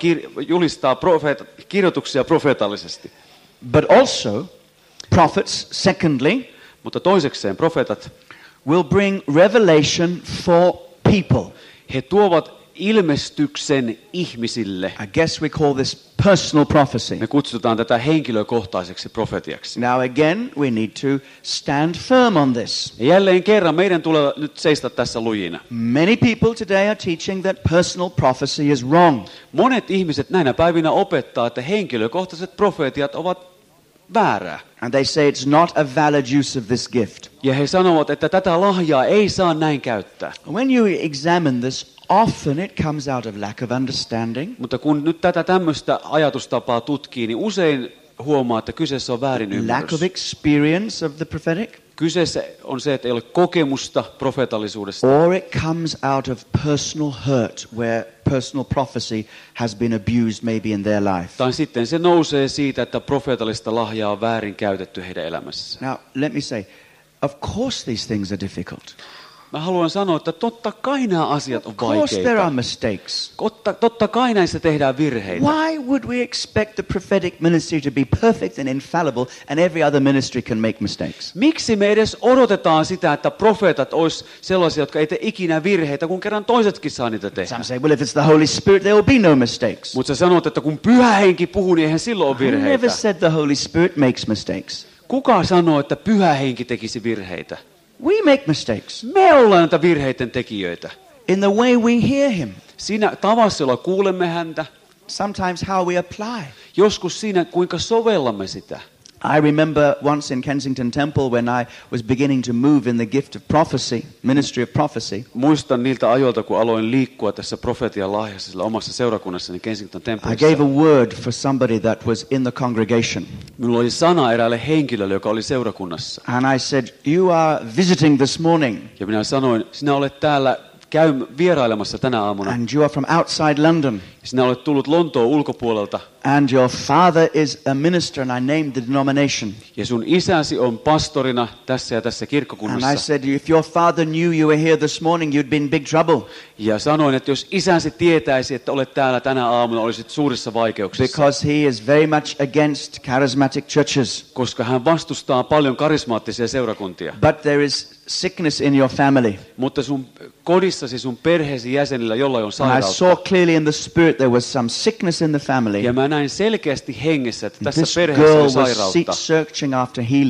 julistaa kirjoituksia profeetallisesti. But also, prophets, secondly, Mutta toisekseen profeetat, will bring revelation for people. he tuovat ilmestyksen ihmisille. I guess we call this personal prophecy. Me kutsutaan tätä henkilökohtaiseksi profetiaksi. Now again, we need to stand firm on this. Ja jälleen kerran meidän tulee nyt seistä tässä lujina. Many people today are teaching that personal prophecy is wrong. Monet ihmiset näinä päivinä opettaa, että henkilökohtaiset profeetiat ovat väärää. And they say it's not a valid use of this gift. Ja he sanovat, että tätä lahjaa ei saa näin käyttää. When you examine this, often it comes out of lack of understanding. Mutta kun nyt tätä tämmöistä ajatustapaa tutkii, niin usein huomaa, että kyseessä on väärin Lack ymmärrys. of experience of the prophetic. Kyseessä on se, että ei ole kokemusta profeetallisuudesta. Or it comes out of personal hurt, where personal prophecy has been abused maybe in their life. Tai sitten se nousee siitä, että profeetallista lahjaa on väärin käytetty heidän elämässään. Now, let me say, of course these things are difficult. Mä haluan sanoa, että totta kai nämä asiat on Of course there are vaikeita. mistakes. Totta kai näissä tehdään virheitä. Why would we expect the prophetic ministry to be perfect and infallible and every other ministry can make mistakes? Miksi me edes odotetaan sitä, että profeetat olisi sellaisia, jotka ei tee ikinä virheitä, kun kerran toisetkin saa niitä tehdä? Some say, well, if it's the Holy Spirit, there will be no mistakes. Mutta sä sanot, että kun Pyhä Henki puhuu, niin eihän silloin ole Who never virheitä. said the Holy Spirit makes mistakes? Kuka sanoo, että Pyhä Henki tekisi virheitä? We make mistakes Me ollaan näitä virheiden tekijöitä. in the way we hear Him, Siinä tavassa, jolla kuulemme häntä, sometimes how we apply. joskus siinä, kuinka sovellamme sitä. I remember once in Kensington Temple when I was beginning to move in the gift of prophecy, ministry of prophecy. Muistan niiltä ajoilta, kun aloin liikkua tässä profetian lahjassa sillä omassa seurakunnassani Kensington I Templessa. gave a word for somebody that was in the congregation. Minulla oli sana eräälle henkilölle, joka oli seurakunnassa. And I said, you are visiting this morning Ja minä sanoin, sinä olet täällä vierailemassa tänä aamuna. and you are from outside London. Sinä olet tullut Lontoon ulkopuolelta. And your father is a minister, and I named the denomination. Ja sun isäsi on pastorina tässä ja tässä And I kirkkokunnassa. said, if your father knew you were here this morning, you'd be in big trouble. Ja sanoin, että jos isäsi tietäisi, että olet täällä tänä aamuna, olisit suurissa vaikeuksissa. Because he is very much against charismatic churches. Koska hän vastustaa paljon karismaattisia seurakuntia. But there is sickness in your family. Mutta sun kodissasi, sun perheesi jäsenillä jollain on And I sairautta. saw clearly in the spirit there was some sickness in the family. Ja mä näin selkeästi hengessä, että tässä This perheessä girl oli was sairautta. searching after healing.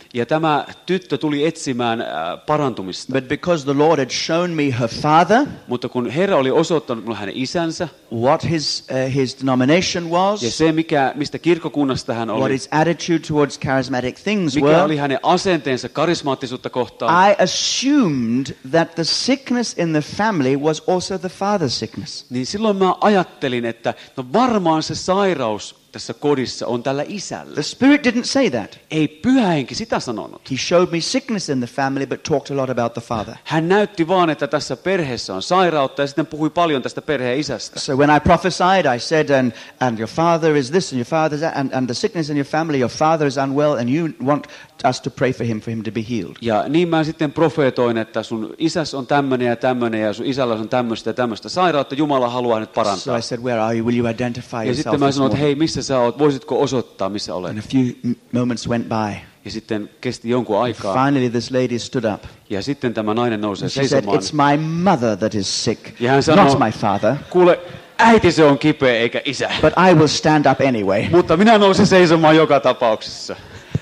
Ja tämä tyttö tuli etsimään parantumista. But because the Lord had shown me her father, Mutta kun Herra oli osoittanut minulle hänen isänsä, what his denomination was, ja se, mistä kirkkokunnasta hän what oli, his attitude towards charismatic things mikä were, oli hänen asenteensa karismaattisuutta kohtaan, I assumed that the sickness in the family was also the father's sickness. niin silloin mä ajattelin, että no varmaan se sairaus tässä kodissa on tällä isällä. The Spirit didn't say that. Ei Pyhä Henki sitä sanonut. He showed me sickness in the family, but talked a lot about the father. Hän näytti vaan, että tässä perheessä on sairautta ja sitten puhui paljon tästä perheen isästä. So when I prophesied, I said, and your father is this, and your father is that, and the sickness in your family, your father is unwell, and you want us to pray for him to be healed. Ja niin mä sitten profeetoin, että sun isäs on tämmöinen ja sun isällä on tämmöistä ja tämmöistä sairautta. Jumala haluaa nyt So parantaa. I said, where are you? Will you identify Ja yourself sitten mä this sanoin, että morning? hei, missä sä oot? Voisitko osoittaa, missä olet? And a few moments went by. Ja sitten kesti jonkun aikaa. Finally, this lady stood up. Ja sitten tämä nainen nousee She said, seisomaan. it's my mother that is sick, Ja hän sanoo, not my father, kuule, äiti se on kipeä eikä isä. but I will stand up anyway. Mutta minä nousin seisomaan joka tapauksessa.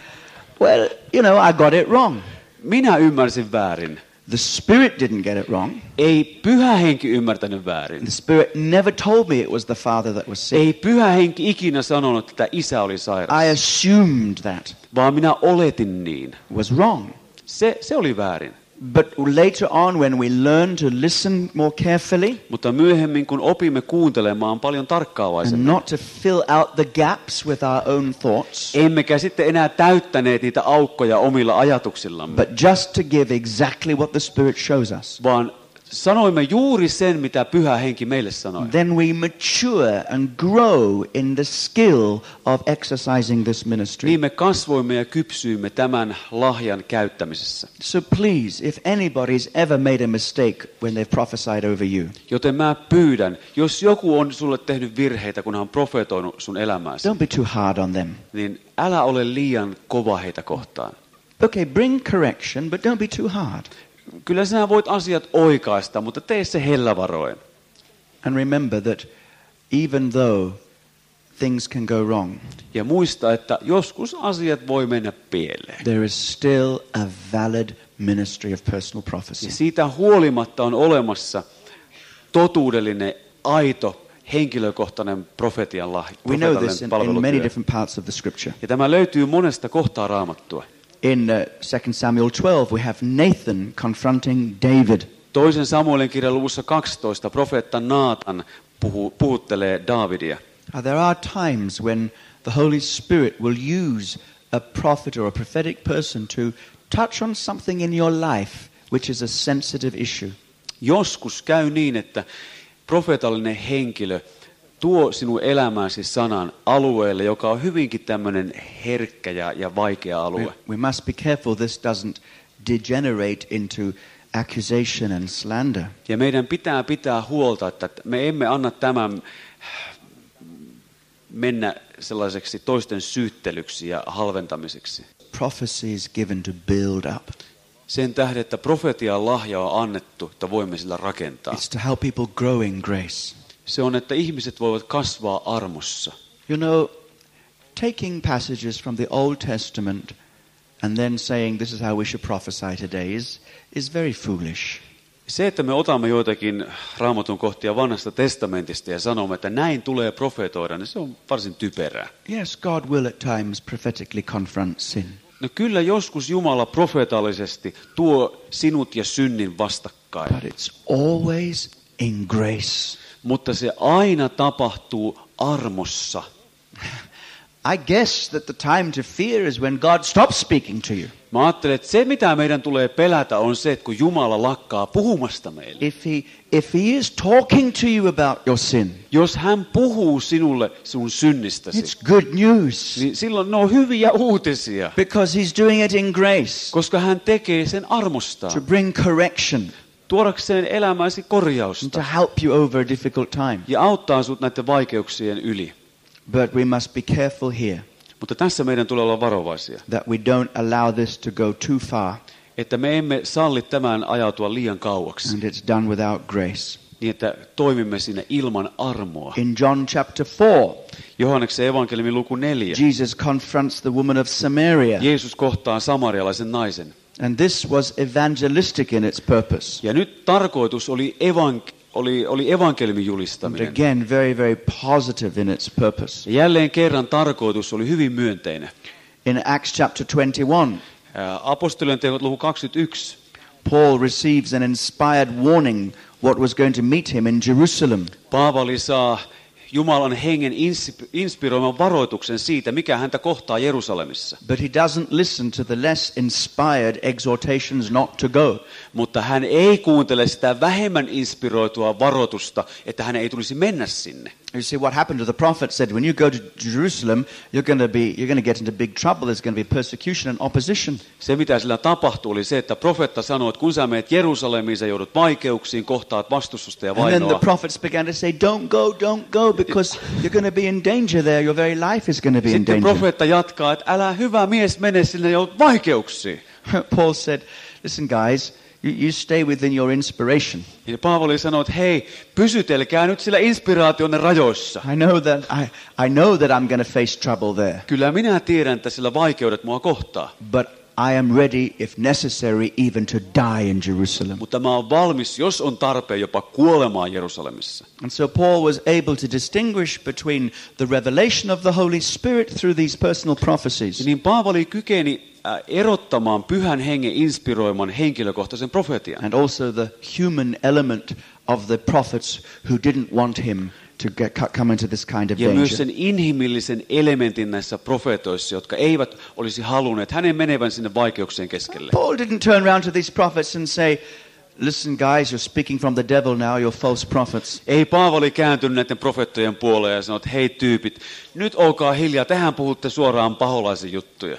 Well, you know, I got it wrong. Minä ymmärsin väärin. The Spirit didn't get it wrong. Ei Pyhä Henki ymmärtänyt väärin. The Spirit never told me it was the father that was sick. Ei Pyhä Henki ikinä sanonut, että isä oli sairas. I assumed that Vaan minä oletin niin. was wrong. Se oli väärin. But later on, when we learn to listen more carefully Mutta myöhemmin, kun opimme kuuntelemaan paljon and tarkkaavaisemmin, not to fill out the gaps with our own thoughts, emmekä sitten enää täyttäneet niitä aukkoja omilla ajatuksillamme, but just to give exactly what the Spirit shows us, vaan sanoimme juuri sen, mitä Pyhä Henki meille sanoi. then we mature and grow in the skill of exercising this ministry. Niin me kasvoimme ja kypsyimme tämän lahjan käyttämisessä. So please, if anybody's ever made a mistake when they've prophesied over you, Joten mä pyydän, jos joku on sulle tehnyt virheitä, kun hän on profetoinut sun elämääsi, don't be too hard on them. niin älä ole liian kova heitä kohtaan. Okay, bring correction, but don't be too hard. Kyllä sinä voit asiat oikaista, mutta tee se hellävaroen. And remember that even though things can go wrong, Ja muista, että joskus asiat voi mennä pieleen. there is still a valid ministry of personal Ja prophecy. siitä huolimatta on olemassa totuudellinen, aito, henkilökohtainen profetian lahja. We know this profeetallinen in many palvelutyö. different parts of the scripture. Ja tämä löytyy monesta kohtaa Raamattua. In 2 Samuel 12, we have Nathan confronting David. Toisen Samuelin kirjan luvussa 12 profeetta Naatan puhuttelee Daavidia. There are times when the Holy Spirit will use a prophet or a prophetic person to touch on something in your life which is a sensitive issue. Joskus käy niin, että profeetallinen henkilö tuo sinun elämääsi sanan alueelle, joka on hyvinkin tämmöinen herkkä ja vaikea alue. We must be careful this doesn't degenerate into accusation and slander. Ja meidän pitää huolta, että me emme anna tämän mennä sellaiseksi toisten syyttelyksi ja halventamiseksi. Prophecy is given to build up. Sen tähden, että profetian lahja on annettu, että voimme sillä rakentaa. It's to help people grow in grace. Se on, että ihmiset voivat kasvaa armossa. You know, taking passages from the Old Testament and then saying this is how we should prophesy today is very foolish. Se, että me otamme joitakin Raamatun kohtia vanhasta testamentista ja sanomme, että näin tulee profetoida, niin se on varsin typerää. Yes, God will at times prophetically confront sin. No kyllä joskus Jumala profeetallisesti tuo sinut ja synnin vastakkain, But it's always in grace. mutta se aina tapahtuu armossa. I guess that the time to fear is when God stops speaking to you. Mä ajattelen, että se mitä meidän tulee pelätä on se, että kun Jumala lakkaa puhumasta meille. If he is talking to you about your sin, Jos hän puhuu sinulle sun synnistäsi, it's good news niin silloin ne on hyviä uutisia, because he's doing it in grace koska hän tekee sen to armostaan, bring correction tuodakseen elämäsi and korjausta to help you over a difficult time. ja auttaa sut näiden vaikeuksien yli. But we must be careful here Mutta tässä meidän tulee olla varovaisia, that we don't allow this to go too far että me emme salli tämän ajautua liian kauaksi, and it's done without grace. niin että toimimme siinä ilman armoa. In John chapter 4, Johanneksen evankeliumin luku 4. Jesus confronts the woman of Samaria. Jeesus kohtaa samarialaisen naisen. And this was evangelistic in its purpose. Ja nyt tarkoitus oli evankeliumin And julistaminen. again, very, very positive in its purpose. Ja jälleen kerran tarkoitus oli hyvin myönteinen. In Acts chapter 21, Apostolien teot luku 21. Paul receives an inspired warning what was going to meet him in Jerusalem. Paavali saa Jumalan hengen inspiroiman varoituksen siitä, mikä häntä kohtaa Jerusalemissa. But he doesn't listen to the less inspired exhortations not to go. Mutta hän ei kuuntele sitä vähemmän inspiroitua varoitusta, että hän ei tulisi mennä sinne. You see, what happened to the prophet said, when you go to Jerusalem, you're going to get into big trouble. There's going to be persecution and opposition. Se, mitä sillä tapahtui, oli se, että profeetta sanoi, että kun sä menet Jerusalemiin, sä joudut vaikeuksiin, kohtaat vastustusta ja And then the vainoa. prophets began to say, don't go, because you're going to be in danger there. Your very life is going to be in Sitten danger. profeetta jatkaa, että älä hyvä mies mene sinne, joudut vaikeuksiin. Paul said, listen guys, you stay within your inspiration. Ja Paavali sanoi, että hei, pysytelkää nyt sillä inspiraationne rajoissa. I know that I'm going to face trouble there. Kyllä minä tiedän, että sillä vaikeudet mua kohtaa. But I am ready, if necessary, even to die in Jerusalem. Mutta mä oon valmis, jos on tarpeen, jopa kuolemaan Jerusalemissa. And so Paul was able to distinguish between the revelation of the Holy Spirit through these personal prophecies Niin Paavali kykeni erottamaan pyhän hengen inspiroiman henkilökohtaisen profetian. and also the human element of the prophets who didn't want him to come into this kind of Ja myös danger. sen inhimillisen elementin näissä profeetoissa, jotka eivät olisi halunneet hänen menevän sinne vaikeuksien keskelle. Paul didn't turn around to these prophets and say, listen guys, you're speaking from the devil now, you're false prophets. Ei Paavali kääntynyt näiden profeettojen puoleen ja sanoi, että hei tyypit, nyt olkaa hiljaa, tähän puhutte suoraan paholaisen juttuja.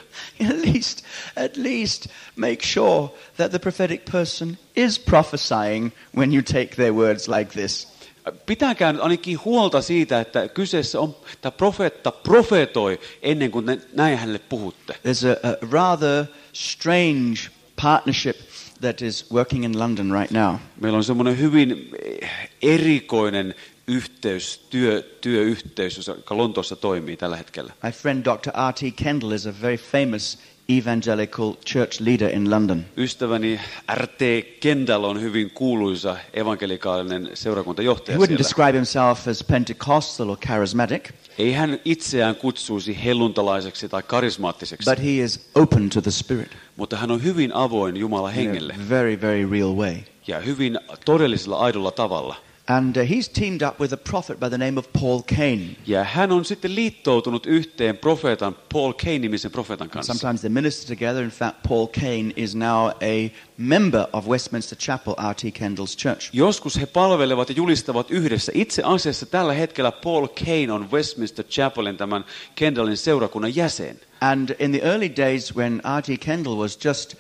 At least make sure that the prophetic person is prophesying when you take their words like this. Pitäkää nyt ainakin huolta siitä, että kyseessä on, että profeetta profetoi ennen kuin näin hänelle puhutte. There's a rather strange partnership that is working in London right now. Meillä on semmoinen hyvin erikoinen yhteys, työyhteys, joka Lontoossa toimii tällä hetkellä. My friend Dr. R.T. Kendall is a very famous evangelical church leader in London. Ystäväni R.T. Kendall on hyvin kuuluisa evankelikaalinen seurakuntajohtaja He wouldn't siellä. describe himself as Pentecostal or charismatic, Ei hän itseään kutsuisi helluntalaiseksi tai karismaattiseksi, but he is open to the Spirit mutta hän on hyvin avoin Jumalan in hengelle a very, very real way. ja hyvin todellisella aidolla tavalla. And he's teamed up with a prophet by the name of Paul Cain. Ja hän on sitten liittoutunut yhteen profeetan, Paul Cain-nimisen profeetan kanssa. Sometimes they minister together. In fact, Paul Cain is now a member of Westminster Chapel, R.T. Kendall's church. Joskus he palvelevat ja julistavat yhdessä. Itse asiassa tällä hetkellä Paul Cain on Westminster Chapelin tämän Kendallin seurakunnan jäsen. And in the early days when R.T. Kendall was just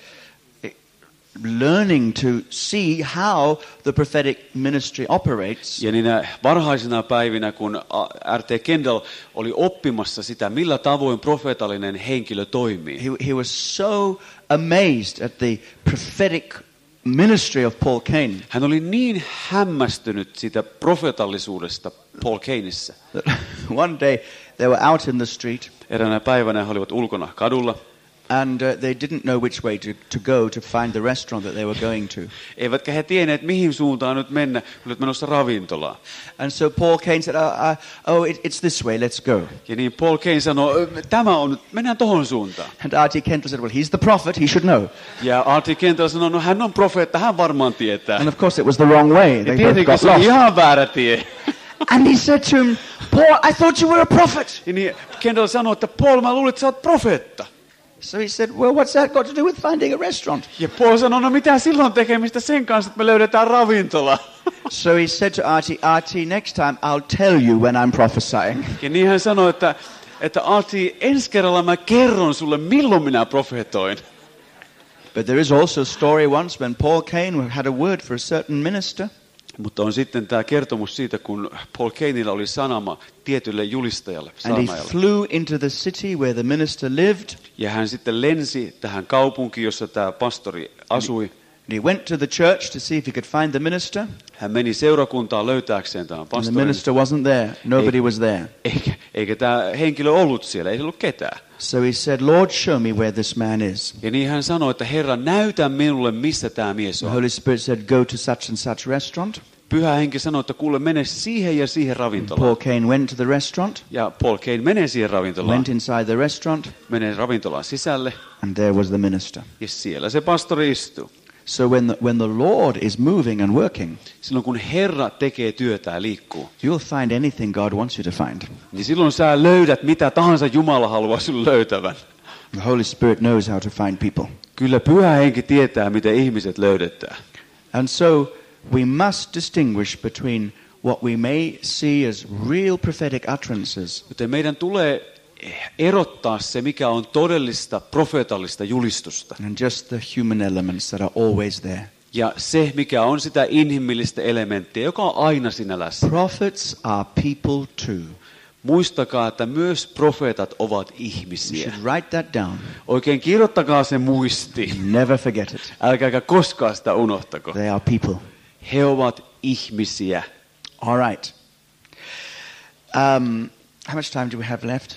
learning to see how the prophetic ministry operates, Ja niinä varhaisina päivinä, kun R.T. Kendall oli oppimassa sitä, millä tavoin profeetallinen henkilö toimii. he was so amazed at the prophetic ministry of Paul Cain Hän oli niin hämmästynyt siitä profeetallisuudesta Paul Cainissa. that one day they were out in the street Eräänä päivänä he olivat ulkona kadulla. and they didn't know which way to go to find the restaurant that they were going to. Eivätkä he tienneet, mihin suuntaan nyt mennä, kun olet menossa ravintolaan. And so Paul Cain said, it's this way, let's go. Ja niin Paul Cain sanoi, tämä on nyt, mennään tohon suuntaan. And R.T. Kendall said, well, he's the prophet, he should know. Ja R.T. Kendall sanoi, no hän on profeetta, hän varmaan tietää. And of course it was the wrong way. Ja They both tietenkin got se oli lost. ihan väärä tie. And he said to him, Paul, I thought you were a prophet. Ja niin Kendall sanoi, että Paul, mä luulin, että sä oot profeetta. So he said, well, what's that got to do with finding a restaurant? Ja Paul sanoi, no mitä silloin tekemistä sen kanssa, että me löydetään ravintola. So he said to R.T., next time I'll tell you when I'm prophesying. Ja niin hän sanoi, että R.T., ensi kerralla mä kerron sulle, milloin minä profetoin. But there is also a story once when Paul Cain had a word for a certain minister. Mutta on sitten tämä kertomus siitä, kun Paul Cainilla oli sanama tietylle julistajalle, And he saarnaajalle. flew into the city where the minister lived. Ja hän sitten lensi tähän kaupunkiin, jossa tämä pastori asui. And he went to the church to see if he could find the minister. Hän meni seurakuntaan löytääkseen tämän And the pastorin. minister wasn't there. Nobody was there. eikä tämä henkilö ollut siellä, ei ollut ketään. So he said, Lord, show me where this man is. Ja niin hän sanoi, että Herra, näytä minulle, missä tämä mies The on. Holy Spirit said, go to such and such restaurant. Pyhä henki sanoi, että kuule, mene siihen ja siihen Paul ravintolaan. Cain went to the restaurant, Ja Paul Cain menee siihen ravintolaan, went inside the restaurant, menee ravintolaan sisälle and there was the minister. ja siellä se pastori istuu. So when the Lord is moving and working, Silloin kun Herra tekee työtä ja liikkuu, you'll find anything God wants you to find. niin silloin sä löydät mitä tahansa Jumala haluaa sinulle löytävän. The Holy Spirit knows how to find people. Kyllä Pyhä Henki tietää, miten ihmiset löydetään. And so we must distinguish between what we may see as real prophetic utterances Joten meidän tulee erottaa se, mikä on todellista profeetallista julistusta. and just the human elements that are always there. Ja se, mikä on sitä inhimillistä elementtiä, joka on aina siinä läsnä. Prophets are people too. Muistakaa, että myös profeetat ovat You ihmisiä. should write that down. Oikein kirjoittakaa se muistiin. Never forget it. Älkääkä koskaan sitä unohtako. They are people. He ovat ihmisiä. All right. How much time do we have left?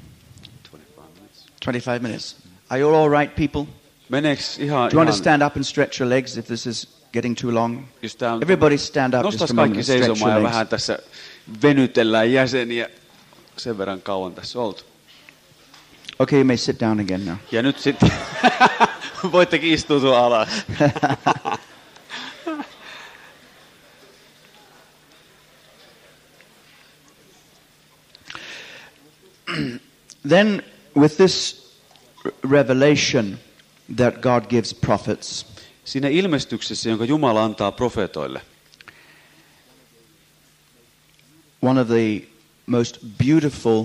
25 minutes. Are you all right, people? Meneeks ihan... Do you want to stand up and stretch your legs if this is getting too long? Jos tää on- Everybody stand up just Nostais a moment kaikki and stretch seisomaan ja your vähän legs. tässä venytellään jäseniä. Sen verran kauan tässä oltu. Okay, you may sit down again now. Ja nyt sitten voittekin istuutua alas. Then, with this revelation that God gives prophets, Siinä ilmestyksessä, jonka Jumala antaa profeetoille, one of the most beautiful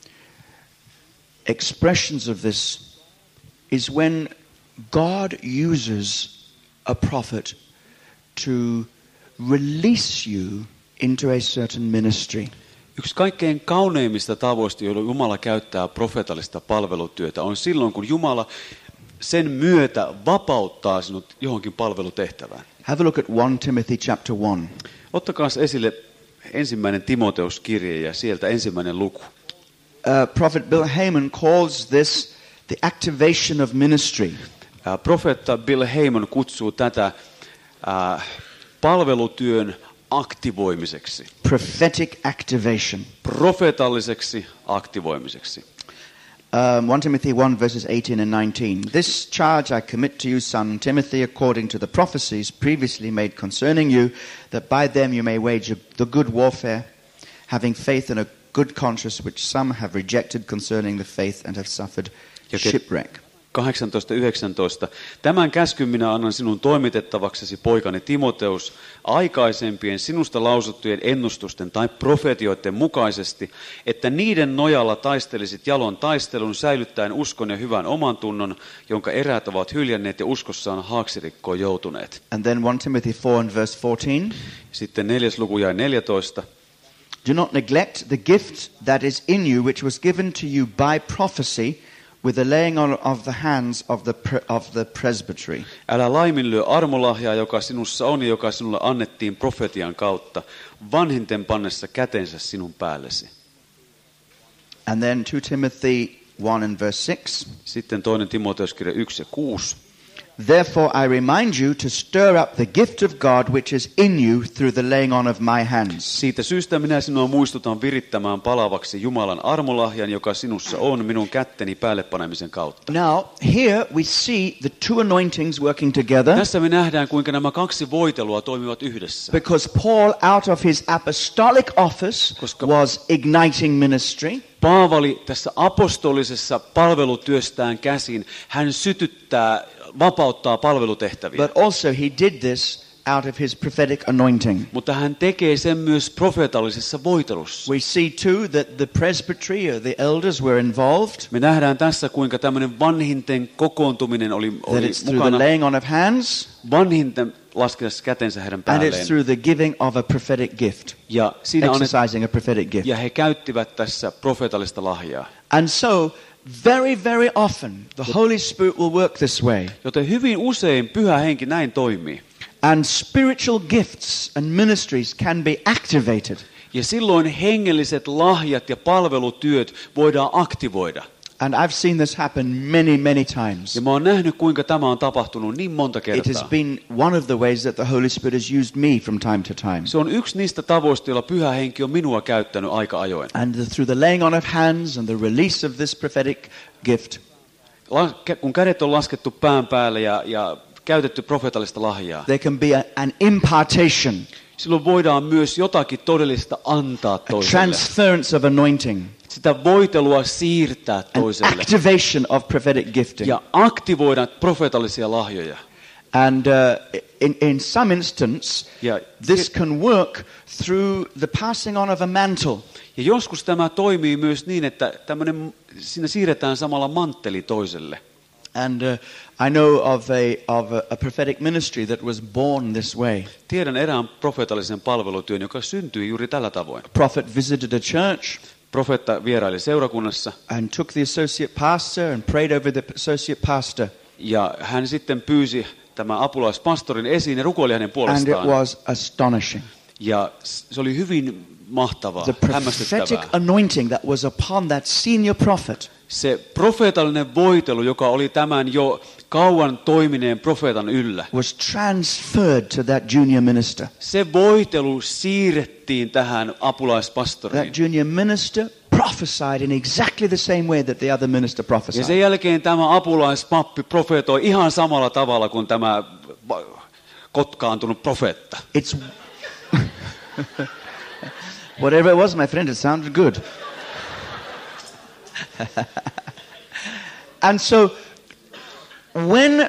expressions of this is when God uses a prophet to release you into a certain ministry. yksi kaikkein kauneimmista tavoista, joilla Jumala käyttää profeetallista palvelutyötä, on silloin, kun Jumala sen myötä vapauttaa sinut johonkin palvelutehtävään. Have a look at 1 Timothy chapter 1. Ottakaa esille ensimmäinen Timoteuskirje ja sieltä ensimmäinen luku. Prophet Bill Heyman calls this the activation of ministry. Profeetta Bill Heyman kutsuu tätä palvelutyön aktivoimiseksi, Prophetic activation. profeetalliseksi aktivoimiseksi. 1 Timothy 1 verses 18 and 19. This charge I commit to you, son Timothy, according to the prophecies previously made concerning you, that by them you may wage the good warfare, having faith and a good conscience, which some have rejected concerning the faith and have suffered shipwreck. 18.19. Tämän käskyn minä annan sinun toimitettavaksesi, poikani Timoteus, aikaisempien sinusta lausuttujen ennustusten tai profetioiden mukaisesti, että niiden nojalla taistelisit jalon taistelun, säilyttäen uskon ja hyvän omantunnon, jonka eräät ovat hyljänneet ja uskossaan haaksirikkoon joutuneet. And then 1 Timothy 4 and verse 14. Sitten 4. luku jae 14. Do not neglect the gift that is in you, which was given to you by prophecy, with the laying on of the hands of the presbytery. Älä laiminlyö armolahjaa, joka sinussa on ja joka sinulle annettiin profetian kautta, vanhinten pannessa kätensä sinun päällesi. And then 2 Timothy 1 and verse 6. Sitten 2. Timoteuskirja 1 ja 6. Therefore I remind you to stir up the gift of God which is in you through the laying on of my hands. Siitä syystä minä sinua muistutan virittämään palavaksi Jumalan armolahjan, joka sinussa on minun kätteni päällepanemisen kautta. Now, here we see the two anointings working together, Tässä me nähdään, kuinka nämä kaksi voitelua toimivat yhdessä. because Paul, out of his apostolic office, was igniting ministry. Paavali tässä apostolisessa palvelutyöstään käsin, hän sytyttää, vapauttaa palvelutehtäviä. But also he did this out of his prophetic anointing. Mutta hän tekee sen myös profeetallisessa voitelussa. We see too that the presbytery or the elders were involved, Me nähdään tässä, kuinka tämmöinen vanhinten kokoontuminen oli that it's through the mukana. laying on of hands, Vanhinten laskessa kätensä heidän and it's päälleen. through the giving of a prophetic gift, Ja siinä on, exercising a prophetic gift. ja he käyttivät tässä profeetallista lahjaa. And so, very, very often, the Holy Spirit will work this way. Joten hyvin usein Pyhä Henki näin toimii. And spiritual gifts and ministries can be activated Ja silloin hengelliset lahjat ja palvelutyöt voidaan aktivoida. And I've seen this happen many times. Ja mä oon nähnyt, kuinka tämä on tapahtunut niin monta It has kertaa. been one of the ways that the Holy Spirit has used me from time to time. Se on yksi niistä tavoista, joilla Pyhä Henki on minua käyttänyt aika ajoin. And through the laying on of hands and the release of this prophetic gift, Kun kädet on laskettu pään päälle ja käytetty profeetallista lahjaa, there can be an impartation, silloin voidaan myös jotakin todellista antaa a toiselle. transference of anointing, Sitä voitelua siirtää an toiselle. activation of prophetic gifting. Ja aktivoida profeetallisia lahjoja. And in some instance, Ja, this can work through the passing on of a mantle. ja joskus tämä toimii myös niin, että siinä siirretään samalla mantteli toiselle. And I know of a prophetic ministry that was born this way. Tiedän erään profeetallisen palvelutyön, joka syntyi juuri tällä tavoin. A prophet visited a church Profeetta vieraili seurakunnassa and took the associate pastor and prayed over the associate pastor. ja hän sitten pyysi tämän apulaispastorin esiin ja rukoili hänen And it puolestaan. was astonishing. Ja se oli hyvin mahtavaa, The prophetic hämmästyttävää. anointing that was upon that senior prophet Se profeetallinen voitelu, joka oli tämän jo kauan toimineen profeetan yllä, was transferred to that junior minister. se voitelu siirrettiin tähän apulaispastoriin. That junior minister prophesied in exactly the same way that the other minister Ja prophesied. sen jälkeen tämä apulaispappi profeetoi ihan samalla tavalla kuin tämä kotkaantunut profeetta. It's whatever it was, my friend, it sounded good. And so when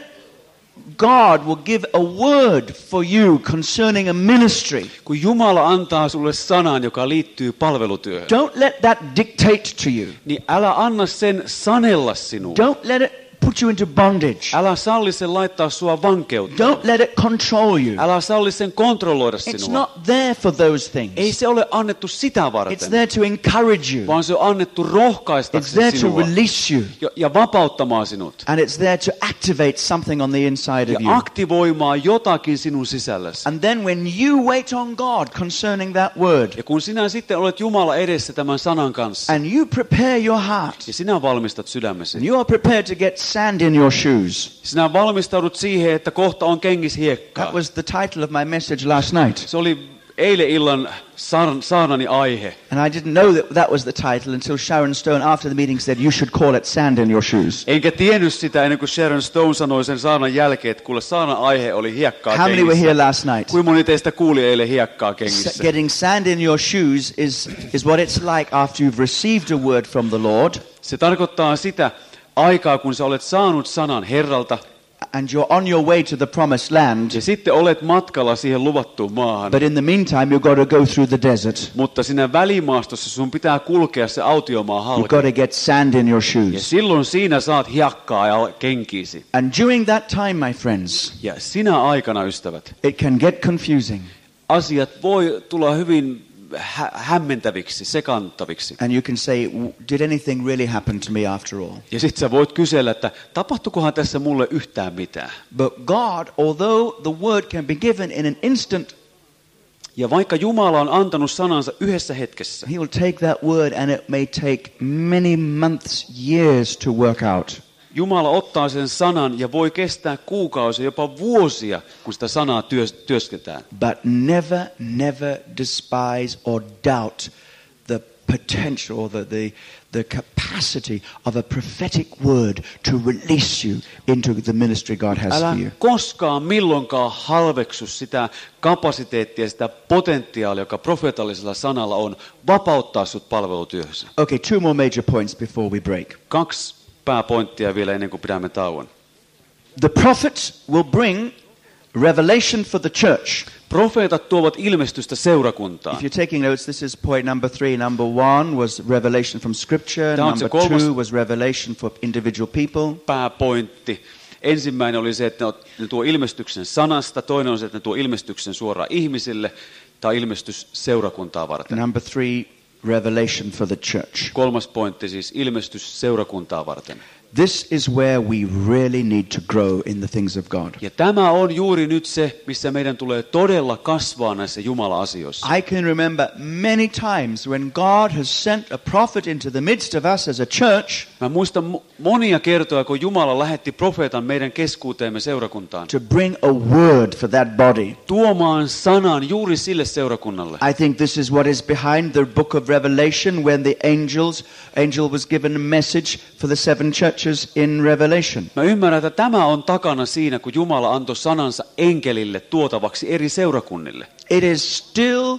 God will give a word for you concerning a ministry, Kun Jumala antaa sulle sanan, joka liittyy palvelutyöhön, don't let that dictate to you. niin älä anna sen sanella sinua. Don't let it put you into bondage. Älä salli sen laittaa sua vankeuteen. Don't let it control you. Älä salli sen kontrolloida It's sinua. not there for those things. Ei se ole annettu sitä It's varten, there to encourage you. vaan se on annettu It's rohkaistakseen there to sinua release you. ja vapauttamaan sinut. And it's there to activate something on the inside Ja of you. aktivoimaan jotakin sinun sisälläsi. And then when you wait on God concerning that word, Ja kun sinä sitten olet Jumala edessä tämän sanan kanssa, and you prepare your heart, ja sinä valmistat sydämesi, and you are prepared to get sand in your shoes. sinä valmistaudut siihen, että kohta on kengis hiekkaa. That was the title of my message last night. Se oli eilen illan saarnani aihe. And I didn't know that that was the title until Sharon Stone after the meeting said, you should call it sand in your shoes. Enkä tiennyt sitä ennen kuin Sharon Stone sanoi sen saanan jälkeen, että kuule saanan aihe oli hiekkaa How many were here kengissä. last night? Kuinka moni teistä kuuli eilen hiekkaa kengissä? Getting sand in your shoes is what it's like after you've received a word from the Lord Se tarkoittaa sitä aikaa, kun sä olet saanut sanan Herralta, and you're on your way to the promised land. ja sitten olet matkalla siihen luvattuun maahan. But in the meantime, you've got to go through the desert. Mutta siinä välimaastossa sun pitää kulkea se autiomaa You've halki. got to get sand in your Ja shoes. silloin siinä saat hiekkaa ja kenkiisi. And during that time, my friends, Ja sinä aikana, ystävät, it can get confusing. asiat voi tulla hyvin hämmentäviksi, sekaannuttaviksi. And you can say, did anything really happen to me after all? Ja sitten sä voit kysellä, että tapahtukohan tässä mulle yhtään mitään. But God, although the word can be given in an instant, Ja vaikka Jumala on antanut sanansa yhdessä hetkessä, He will take that word and it may take many months, years to work out. Jumala ottaa sen sanan ja voi kestää kuukausia, jopa vuosia, kun sitä sanaa työsketään. But never despise or doubt the potential or the capacity of a prophetic word to release you into the ministry God has Älä for you. koskaan milloinkaan halveksu sitä kapasiteettia, sitä potentiaalia, joka profeetallisella sanalla on, vapauttaa sut palvelutyöhössä. Okay, 2 more major points before we break. 2 pääpointtia vielä ennen kuin pidämme tauon. The prophets will bring revelation for the church. Profeetat tuovat ilmestystä seurakuntaan. If you're taking notes, this is point number 3. Number 1 was revelation from Scripture. Tämä on se Number kolmas. 2 was revelation for individual people. Pääpointti. Ensimmäinen oli se, että ne tuo ilmestyksen sanasta. Toinen on se, että ne tuo ilmestyksen suoraan ihmisille. Tai ilmestys seurakuntaa varten. Number 3, revelation for the church. 3. pointti siis ilmestys seurakuntaa varten. This is where we really need to grow in the things of God. Ja tämä on juuri nyt se, missä meidän tulee todella kasvaa näissä Jumala-asioissa. I can remember many times when God has sent a prophet into the midst of us as a church Mä muistan monia kertoja, kun Jumala lähetti profeetan meidän keskuuteemme seurakuntaan. to bring a word for that body. Tuomaan sanan juuri sille seurakunnalle. I think this is what is behind the book of Revelation when the angel was given a message for the 7 churches in Revelation. Mä ymmärrän, että tämä on takana siinä, kun Jumala antoi sanansa enkelille tuotavaksi eri seurakunnille. It is still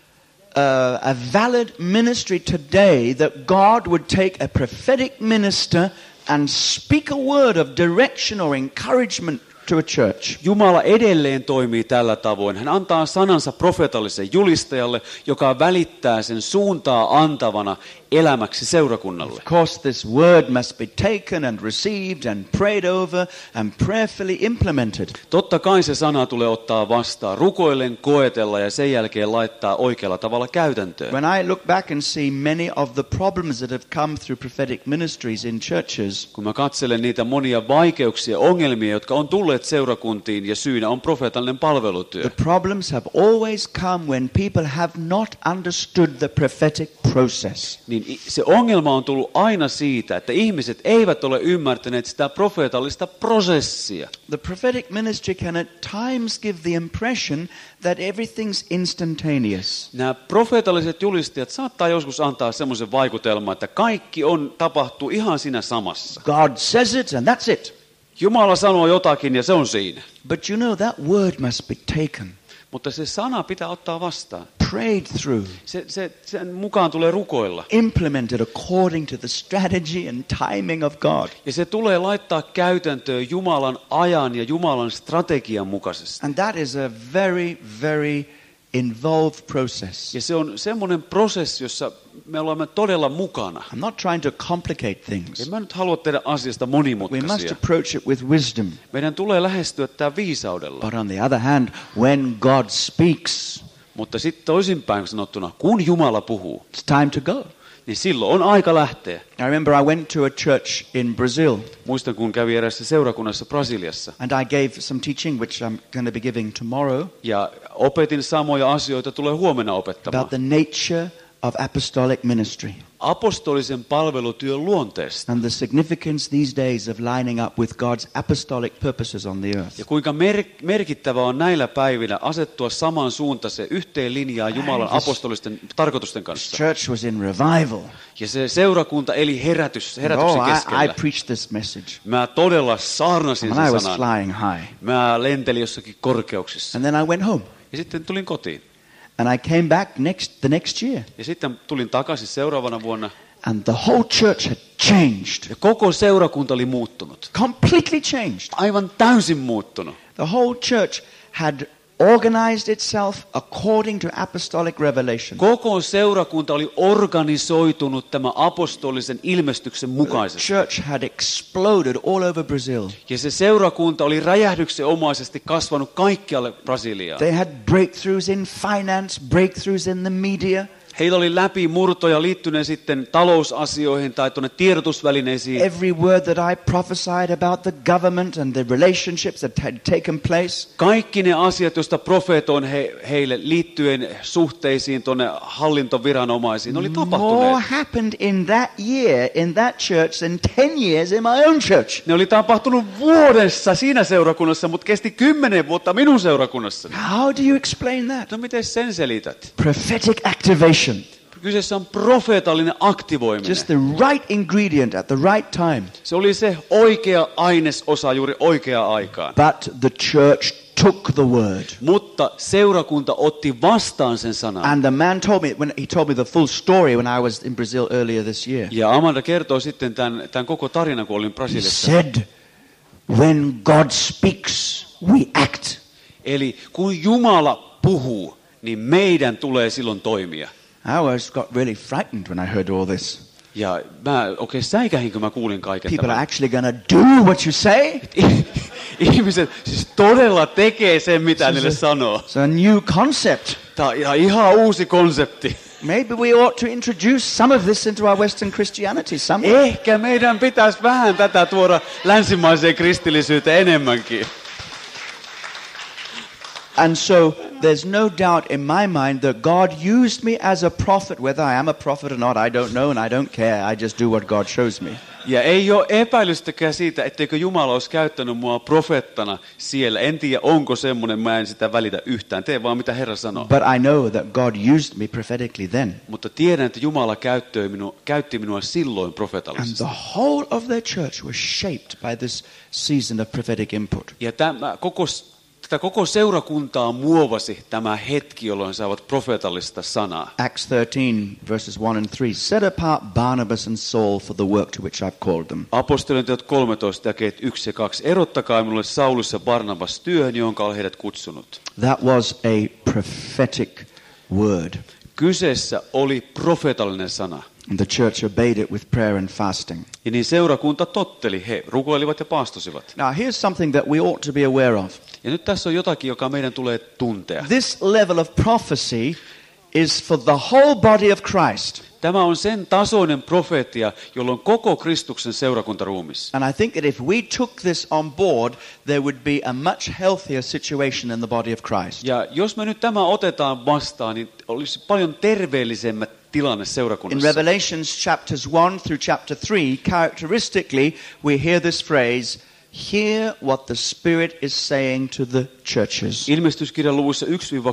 a valid ministry today that God would take a prophetic minister and speak a word of direction or encouragement to a church. Jumala edelleen toimii tällä tavoin. Hän antaa sanansa profeetallisen julistajalle, joka välittää sen suuntaa antavana elämäksi seurakunnalle. Of course, this word must be taken and received and prayed over and prayerfully implemented. Totta kai se sana tulee ottaa vastaan, rukoillen koetella ja sen jälkeen laittaa oikealla tavalla käytäntöön. When I look back and see many of the problems that have come through prophetic ministries in churches, Kun mä katselen niitä monia vaikeuksia, ongelmia, jotka on tulleet seurakuntiin ja syynä on profeetallinen palvelutyö. the problems have always come when people have not understood the prophetic process. Niin se ongelma on tullut aina siitä, että ihmiset eivät ole ymmärtäneet sitä profeetallista prosessia. The prophetic ministry can at times give the impression that everything's instantaneous. Nämä profeetalliset julistajat saattaa joskus antaa semmoisen vaikutelman, että kaikki tapahtuu ihan siinä samassa. God says it and that's it. Jumala sanoo jotakin ja se on siinä. But you know that word must be taken, Mutta se sana pitää ottaa vastaan. prayed through, Sen mukaan tulee rukoilla. implemented according to the strategy and timing of God. Ja se tulee laittaa käytäntöön Jumalan ajan ja Jumalan strategian mukaisesti. And that is a very, very involved process. Ja se on semmoinen prosessi, jossa me olemme todella mukana. I'm not trying to complicate things. En mä nyt halua tehdä asiasta We must monimutkaisia. approach it with wisdom. Meidän tulee lähestyä tämä viisaudella. But on the other hand, when God speaks, Mutta sitten toisinpäin sanottuna, kun Jumala puhuu, it's time to go. niin silloin on aika lähteä. I remember I went to a church in Brazil Muistan, kun kävi erässä seurakunnassa Brasiliassa. and I gave some teaching which I'm going to be giving tomorrow Ja opetin samoja asioita, tulee huomenna opettamaan. about the nature of apostolic ministry Apostolisen palvelutyön luonteesta. and the significance these days of lining up with God's apostolic purposes on the earth. Ja kuinka merkittävä on näillä päivinä asettua saman suuntaiseen yhteen linjaan Jumalan apostolisten tarkoitusten This kanssa. church was in revival. Ja se seurakunta eli herätyksen I keskellä. preached this message Mä todella saarnasin when I sen was sanan. flying high. Mä lentelin jossakin korkeuksissa. And then I went home Ja sitten tulin kotiin. and I came back the next year Ja sitten tulin takaisin seuraavana vuonna. and the whole church had changed, Ja koko seurakunta oli muuttunut. completely changed. Aivan täysin muuttunut. The whole church had organized itself according to apostolic revelation. Koko seurakunta oli organisoitunut tämän apostolisen ilmestyksen The mukaisesti. church had exploded all over Brazil. Ja se seurakunta oli räjähdyksenomaisesti kasvanut kaikkialle Brasiliaan. They had breakthroughs in finance, breakthroughs in the media. Heillä oli läpimurtoja liittyneen sitten talousasioihin tai tuonne tiedotusvälineisiin. Every word that I prophesied about the government and the relationships that had taken place, Kaikki ne asiat, joista profeetoin heille liittyen suhteisiin tuonne hallintoviranomaisiin, oli more tapahtuneet. happened in that year in that church than 10 years in my own church. Ne oli tapahtunut vuodessa siinä seurakunnassa, mutta kesti 10 vuotta minun seurakunnassani. How do you explain that? No miten sen selität? Prophetic activation. Kyseessä on profeetallinen aktivoiminen. Just the right ingredient at the right time. Se oli se oikea ainesosa juuri oikeaan aikaan. But the church took the word. Mutta seurakunta otti vastaan sen sanan. And the man told me, when he told me the full story when I was in Brazil earlier this year. Ja Amanda kertoo sitten tämän koko tarinan, kun olin He Brasiliassa. said, when God speaks, we act. Eli kun Jumala puhuu, niin meidän tulee silloin toimia. I always got really frightened when I heard all this. Ja mä oikein säikähin, kun mä kuulin kaiken People are tämän. actually going to do what you say? Ihmiset siis todella tekee sen, mitä niille sanoo. It's a new concept. Tämä on ihan uusi konsepti. Maybe we ought to introduce some of this into our Western Christianity somewhere. Ehkä meidän pitäisi vähän tätä tuoda länsimaiseen kristillisyyteen enemmänkin. And so there's no doubt in my mind that God used me as a prophet. Whether I am a prophet or not, I don't know and I don't care. I just do what God shows me. Ja ei ole epäilystäkään siitä, etteikö Jumala olisi käyttänyt mua profeettana siellä. En tiedä, onko semmoinen, mä en sitä välitä yhtään. Tee vaan mitä Herra sanoo. But I know that God used me prophetically then. Mutta tiedän, että Jumala käytti minua silloin And profetallisesti. the whole of their church was shaped by this season of prophetic input. Ja tätä koko seurakuntaa muovasi tämä hetki, jolloin saavat profeetallista sanaa. Acts 13 verses 1 and 3. Set apart Barnabas and Saul for the work to which I've called them. Apostolien teot 13, jakeet 1 ja 2. Erottakaa minulle Saulus ja Barnabas työhön, jonka olen heidät kutsunut. That was a prophetic word. Kyseessä oli profeetallinen sana. And the church obeyed it with prayer and fasting. Ja niin seurakunta totteli, he rukoilivat ja paastosivat. Now here's something that we ought to be aware of. Ja nyt tässä on jotakin, joka meidän tulee tuntea. This level of prophecy is for the whole body of Christ. Tämä on sen tasoinen profeetia, jolloin koko Kristuksen seurakuntaruumissa. And I think that if we took this on board, there would be a much healthier situation in the body of Christ. Ja jos me nyt tämä otetaan vastaan, niin olisi paljon terveellisemmät tilanne In seurakunnassa. Revelations chapters 1 through chapter 3, characteristically, we hear this phrase, hear what the Spirit is saying to the churches. Ilmestyskirjan luvuissa 1-3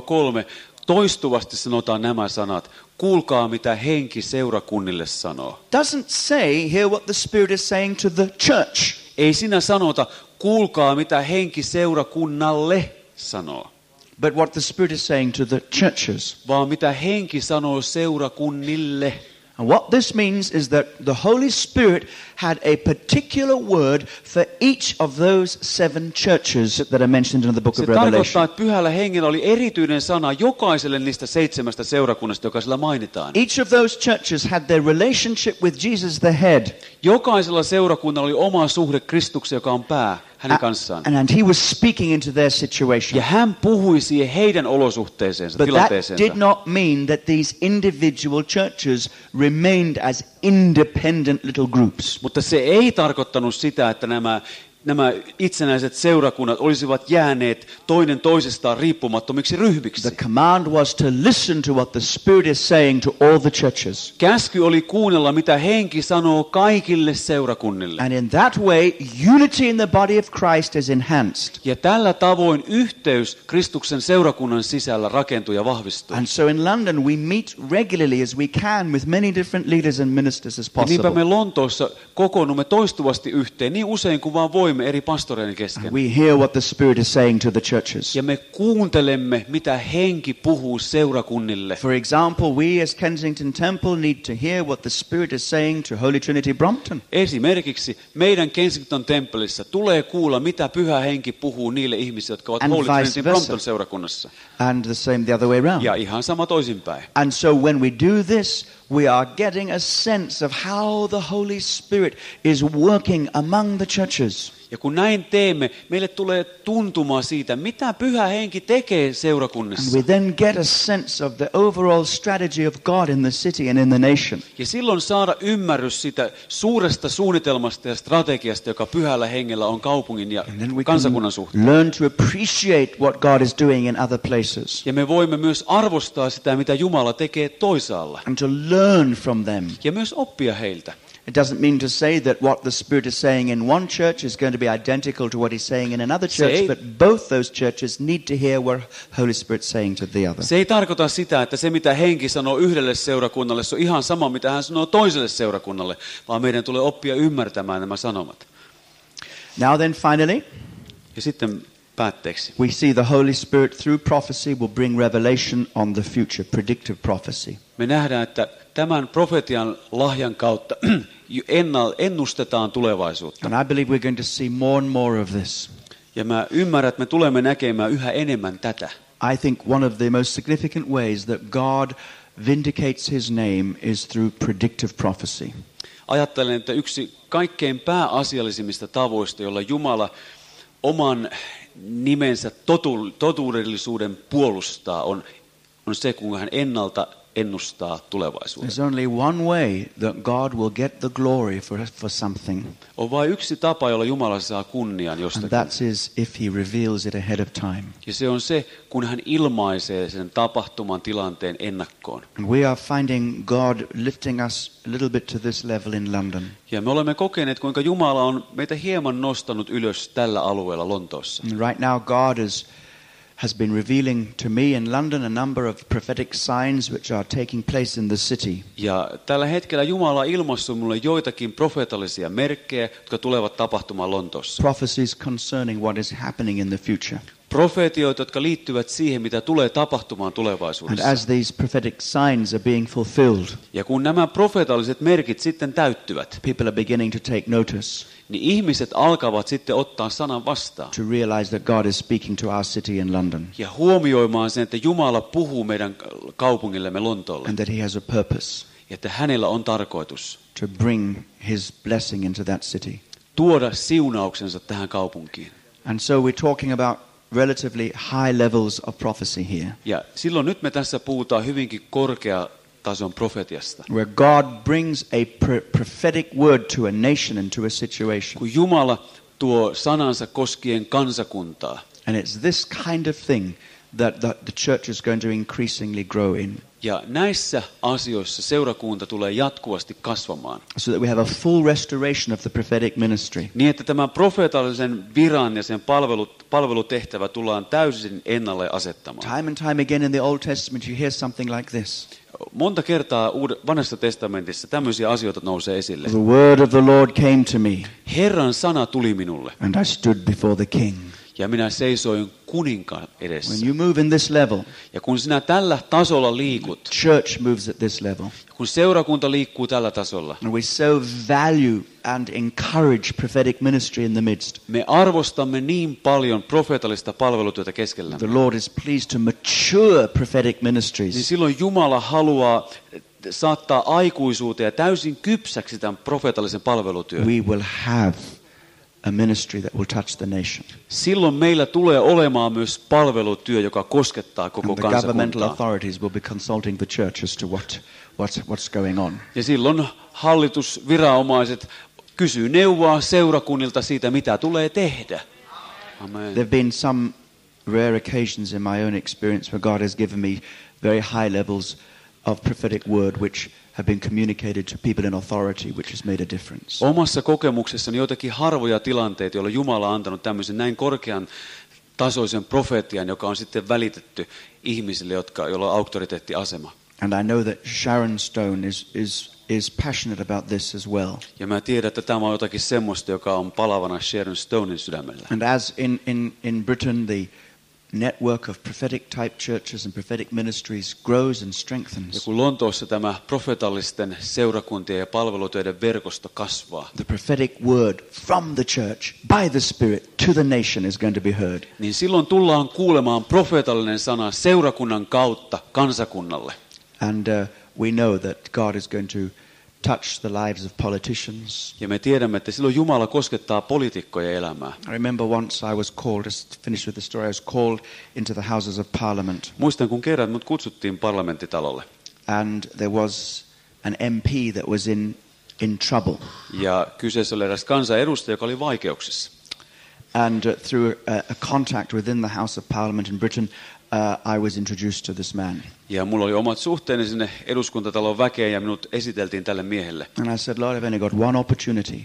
toistuvasti sanotaan nämä sanat. Kuulkaa, mitä henki seurakunnille sanoo. Doesn't say, hear what the Spirit is saying to the church. Ei siinä sanota, kuulkaa, mitä henki seurakunnalle sanoo, But what the Spirit is saying to the churches. vaan mitä henki sanoo seurakunnille. And what this means is that the Holy Spirit had a particular word for each of those 7 churches that are mentioned in the book Se of Revelation. tarkoittaa, että pyhällä hengellä oli erityinen sana jokaiselle niistä 7 seurakunnasta, joka sillä mainitaan. Each of those churches had their relationship with Jesus the head. Jokaisella seurakunnalla oli oma suhde Kristukseen, joka on pää, hänen kanssaan. And he was speaking into their situation. Ja hän puhui siihen heidän olosuhteeseensa, But that tilanteeseensa. did not mean that these individual churches remained as independent little groups. Mutta se ei tarkoittanut sitä, että nämä itsenäiset seurakunnat olisivat jääneet toinen toisestaan riippumattomiksi ryhmiksi. The command was to listen to what the Spirit is saying to all the churches. Käsky oli kuunnella, mitä henki sanoo kaikille seurakunnille. And in that way, unity in the body of Christ is enhanced. Ja tällä tavoin yhteys Kristuksen seurakunnan sisällä rakentuu ja vahvistuu. And so in London, we meet regularly as we can with many different leaders and ministers as Ja niinpä me possible. Lontoossa kokoonnumme toistuvasti yhteen, niin usein kuin vaan voimme eri pastoreiden kesken. We hear what the Spirit is saying to the churches. Ja me kuuntelemme, mitä henki puhuu seurakunnille. For example, we as Kensington Temple need to hear what the Spirit is saying to Holy Trinity Brompton. Esimerkiksi meidän Kensington temppelissä tulee kuulla, mitä pyhä henki puhuu niille ihmisille, jotka ovat And Holy vice Trinity versa. Brompton seurakunnassa. And the same the other way around. Ja ihan sama toisinpäin. And so when we do this, we are getting a sense of how the Holy Spirit is working among the churches. Ja kun näin teemme, meille tulee tuntuma siitä, mitä pyhä henki tekee And seurakunnissa. we then get a sense of the overall strategy of God in the city and in the nation. Ja silloin saada ymmärrys siitä suuresta suunnitelmasta ja strategiasta, joka pyhällä hengellä on kaupungin ja And then we kansakunnan can suhteen. learn to appreciate what God is doing in other places. Ja me voimme myös arvostaa sitä, mitä Jumala tekee toisaalla. And to learn from them. Ja myös oppia heiltä. It doesn't mean to say that what the Spirit is saying in one church is going to be identical to what He's saying in another church, but both those churches need to hear what Holy Spirit's saying to the other. Se ei tarkoita sitä, että se mitä henki sanoo yhdelle seurakunnalle, se on ihan sama, mitä hän sanoo toiselle seurakunnalle, vaan meidän tulee oppia ymmärtämään nämä sanomat. Now then, finally, Ja sitten päätteeksi. we see the Holy Spirit through prophecy will bring revelation on the future, predictive prophecy. Me nähdään, että tämän profetian lahjan kautta ennustetaan tulevaisuutta. And I believe we're going to see more and more of this. Ja mä ymmärrän, että me tulemme näkemään yhä enemmän tätä. I think one of the most significant ways that God vindicates His name is through predictive prophecy. Ajattelen, että yksi kaikkein pääasiallisimmista tavoista, jolla Jumala oman nimensä totuudellisuuden puolustaa, on se, kun hän ennalta ennustaa tulevaisuuden. There's only one way that God will get the glory for something. On vain yksi tapa, jolla Jumala saa kunnian And jostakin. that is if he reveals it ahead of time. Ja se on se, kun hän ilmaisee sen tapahtuman tilanteen ennakkoon. And we are finding God lifting us a little bit to this level in London. Ja me olemme kokeneet, kuinka Jumala on meitä hieman nostanut ylös tällä alueella Lontoossa. And right now God has been revealing to me in London a number of prophetic signs which are taking place in the city. Ja tällä hetkellä Jumala on ilmaissut minulle joitakin profeetallisia merkkejä, jotka tulevat tapahtumaan Lontoossa. Prophecies concerning what is happening in the future. Profeetioita, jotka liittyvät siihen, mitä tulee tapahtumaan And tulevaisuudessa. as these prophetic signs are being fulfilled, Ja kun nämä profeetalliset merkit sitten täyttyvät, people are beginning to take notice, niin ihmiset alkavat sitten ottaa sanan vastaan. to realize that God is speaking to our city in London Ja huomioimaan sen, että Jumala puhuu meidän kaupungillemme Lontoolle. and that he has a purpose Ja että hänellä on tarkoitus to bring his blessing into that city. tuoda siunauksensa tähän kaupunkiin. And so we're talking about relatively high levels of prophecy here, Ja silloin nyt me tässä puhutaan hyvinkin korkeatason profetiasta. where God brings a prophetic word to a nation and to a situation. Kun Jumala tuo sanansa koskien kansakuntaa. And it's this kind of thing that the church is going to increasingly grow in, Ja näissä asioissa seurakunta tulee jatkuvasti kasvamaan. so that we have a full restoration of the prophetic ministry. Niin, että tämän profeetallisen viran ja sen palvelutehtävä tullaan täysin ennalle asettamaan. Time and time again in the Old Testament you hear something like this. Monta kertaa Vanhassa testamentissa tämmöisiä asioita nousee esille. The word of the Lord came to me, Herran sana tuli minulle and I stood before the king. ja minä seisoin kuninkaan edessä. When you move in this level, Ja kun sinä tällä tasolla liikut, church moves at this level. kun seurakunta liikkuu tällä tasolla, And we so value and encourage prophetic ministry in the midst. me arvostamme niin paljon profeetallista palvelutyötä The keskellämme. Lord is pleased to mature prophetic Niin ministries. silloin Jumala haluaa saattaa aikuisuuteen ja täysin kypsäksi tämän profeetallisen palvelutyön. We will have a ministry that will touch the nation. Silloin meillä tulee olemaan myös palvelutyö, joka koskettaa koko And the governmental kansakuntaa. authorities will be consulting the church as to what's going on. Ja silloin hallitusviranomaiset kysyy neuvoa seurakunnilta siitä, mitä tulee tehdä. Amen. There have been some rare occasions in my own experience where God has given me very high levels of prophetic word which have been communicated to people in authority, which has made a difference. Omassa kokemuksessani joitakin harvoja tilanteita, joilla Jumala on antanut tämmöisen näin korkean tasoisen profetian, joka on sitten välitetty ihmisille, joilla on auktoriteettiasema. And I know that Sharon Stone is passionate about this as well. Ja mä tiedän, että tämä on jotakin semmoista, joka on palavana Sharon Stonein sydämellä. And as in Britain the network of prophetic type churches and prophetic ministries grows and Ja strengthens, kun Lontoossa tämä profetallisten seurakuntien ja palvelutöiden verkosto kasvaa, the prophetic word from the church by the Spirit to the nation is going to be heard. niin silloin tullaan kuulemaan profeetallinen sana seurakunnan kautta kansakunnalle. And we know that God is going to touch the lives of politicians. Ja me tiedämme, että silloin Jumala koskettaa poliitikkojen elämää. I remember once I was called, just to finish with the story, I was called into the Houses of Parliament, Muistan, kun kerran mut kutsuttiin parlamenttitalolle. and there was an MP that was in trouble. Ja kyseessä oli eräs kansanedustaja, joka oli vaikeuksissa. And through a contact within the House of Parliament in Britain, I was introduced to this man. Ja mulla oli omat suhteeni sinne eduskuntatalon väkeen ja minut esiteltiin tälle miehelle. And I said, Lord, I've only got one opportunity.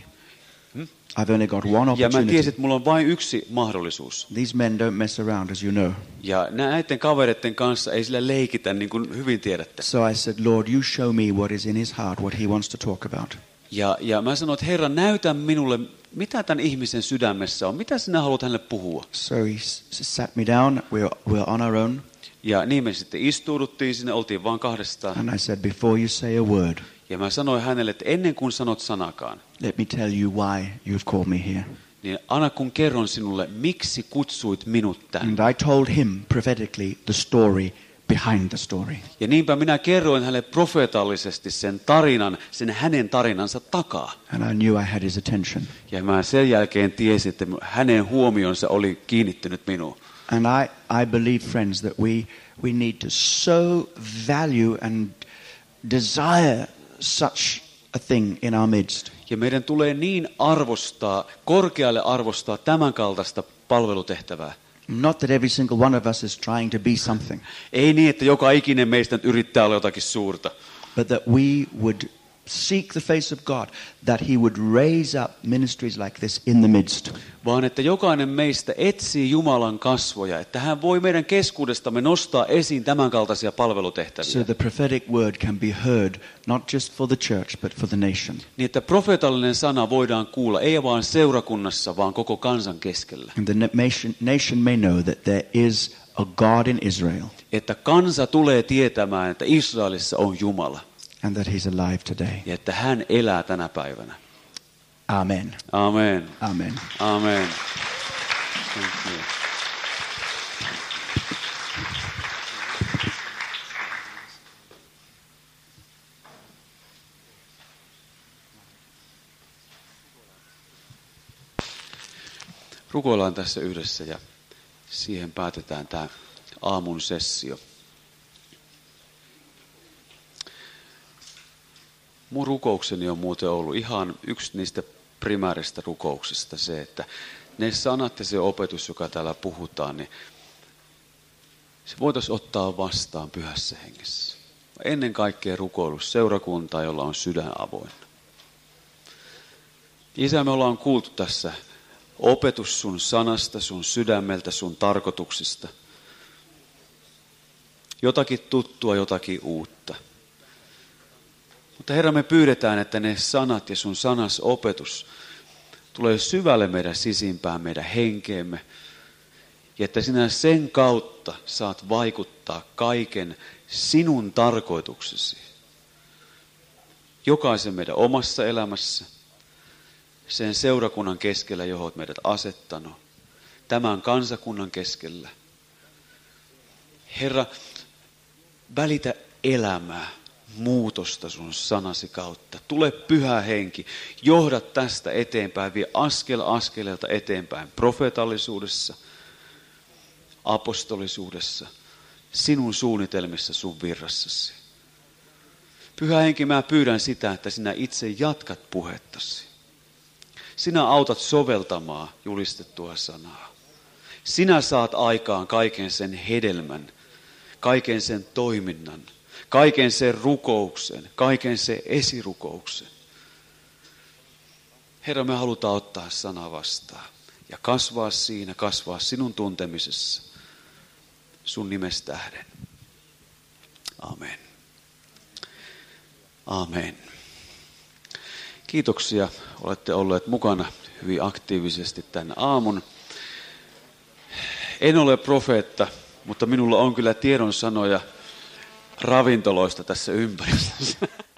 I've only got one Ja mä opportunity. tiesin, että mulla on vain yksi mahdollisuus. These men don't mess around, as you know. Ja näiden kavereiden kanssa ei sillä leikitä, niin kuin hyvin tiedätte. So I said, Lord, you show me what is in his heart, what he wants to talk about. Ja mä sanoin, että Herra, näytä minulle, mitä tämän ihmisen sydämessä on. Mitä sinä haluat hänelle puhua? So he sat me down. We're on our own. Ja niin me sitten istuuduttiin sinne, oltiin vaan kahdestaan. And I said, before you say a word, Ja mä sanoin hänelle, että ennen kuin sanot sanakaan, let me tell you why you've called me here. niin anna kun kerron sinulle, miksi kutsuit minut tänne. And I told him prophetically the story behind the story. Ja niinpä minä kerroin hänelle profeetallisesti sen tarinan, sen hänen tarinansa takaa. And I knew I had his attention. Ja mä sen jälkeen tiesin, että hänen huomionsa oli kiinnittynyt minuun. And I believe, friends, that we need to so value desire such a thing in our midst. Ja meidän tulee niin korkealle arvostaa tämän kaltaista palvelutehtävää. Not that every single one of us is trying to be something, Ei niin, että joka ikinen meistä nyt yrittää olla jotakin suurta, but that we would seek the face of God, that he would raise up ministries like this in the midst. vaan että jokainen meistä etsii Jumalan kasvoja, että hän voi meidän keskuudestamme nostaa esiin tämän kaltaisia palvelutehtäviä. So the prophetic word can be heard not just for the church but for the nation. Niin, että profeetallinen sana voidaan kuulla, ei vaan seurakunnassa, vaan koko kansan keskellä. And the nation may know that there is a God in Israel Että kansa tulee tietämään, että Israelissa on Jumala and that he's alive today. ja että hän elää tänä päivänä. Amen. Amen. Amen. Amen. Thank you. Rukoillaan tässä yhdessä ja siihen päätetään tämä aamun sessio. Mun rukoukseni on muuten ollut ihan yksi niistä primääristä rukouksista se, että ne sanat ja se opetus, joka täällä puhutaan, niin se voitaisiin ottaa vastaan Pyhässä Hengessä. Ennen kaikkea rukoilu seurakuntaa, jolla on sydän avoinna. Isä, me ollaan kuultu tässä opetus sun sanasta, sun sydämeltä, sun tarkoituksista. Jotakin tuttua, jotakin uutta. Mutta Herra, me pyydetään, että ne sanat ja sun sanas opetus tulee syvälle meidän sisimpään, meidän henkeemme. Ja että sinä sen kautta saat vaikuttaa kaiken sinun tarkoituksesi. Jokaisen meidän omassa elämässä, sen seurakunnan keskellä, johon olet meidät asettanut, tämän kansakunnan keskellä. Herra, välitä elämää, muutosta sun sanasi kautta. Tule Pyhä Henki, johda tästä eteenpäin, vie askel askeleelta eteenpäin profeetallisuudessa, apostolisuudessa, sinun suunnitelmissa, sun virrassasi. Pyhä Henki, mä pyydän sitä, että sinä itse jatkat puhettasi. Sinä autat soveltamaan julistettua sanaa. Sinä saat aikaan kaiken sen hedelmän, kaiken sen toiminnan, kaiken sen rukouksen, kaiken sen esirukouksen. Herra, me halutaan ottaa sana vastaan ja kasvaa siinä, kasvaa sinun tuntemisessa, sun nimestä tähden. Amen. Amen. Kiitoksia, olette olleet mukana hyvin aktiivisesti tänä aamun. En ole profeetta, mutta minulla on kyllä tiedon sanoja ravintoloista tässä ympäristössä.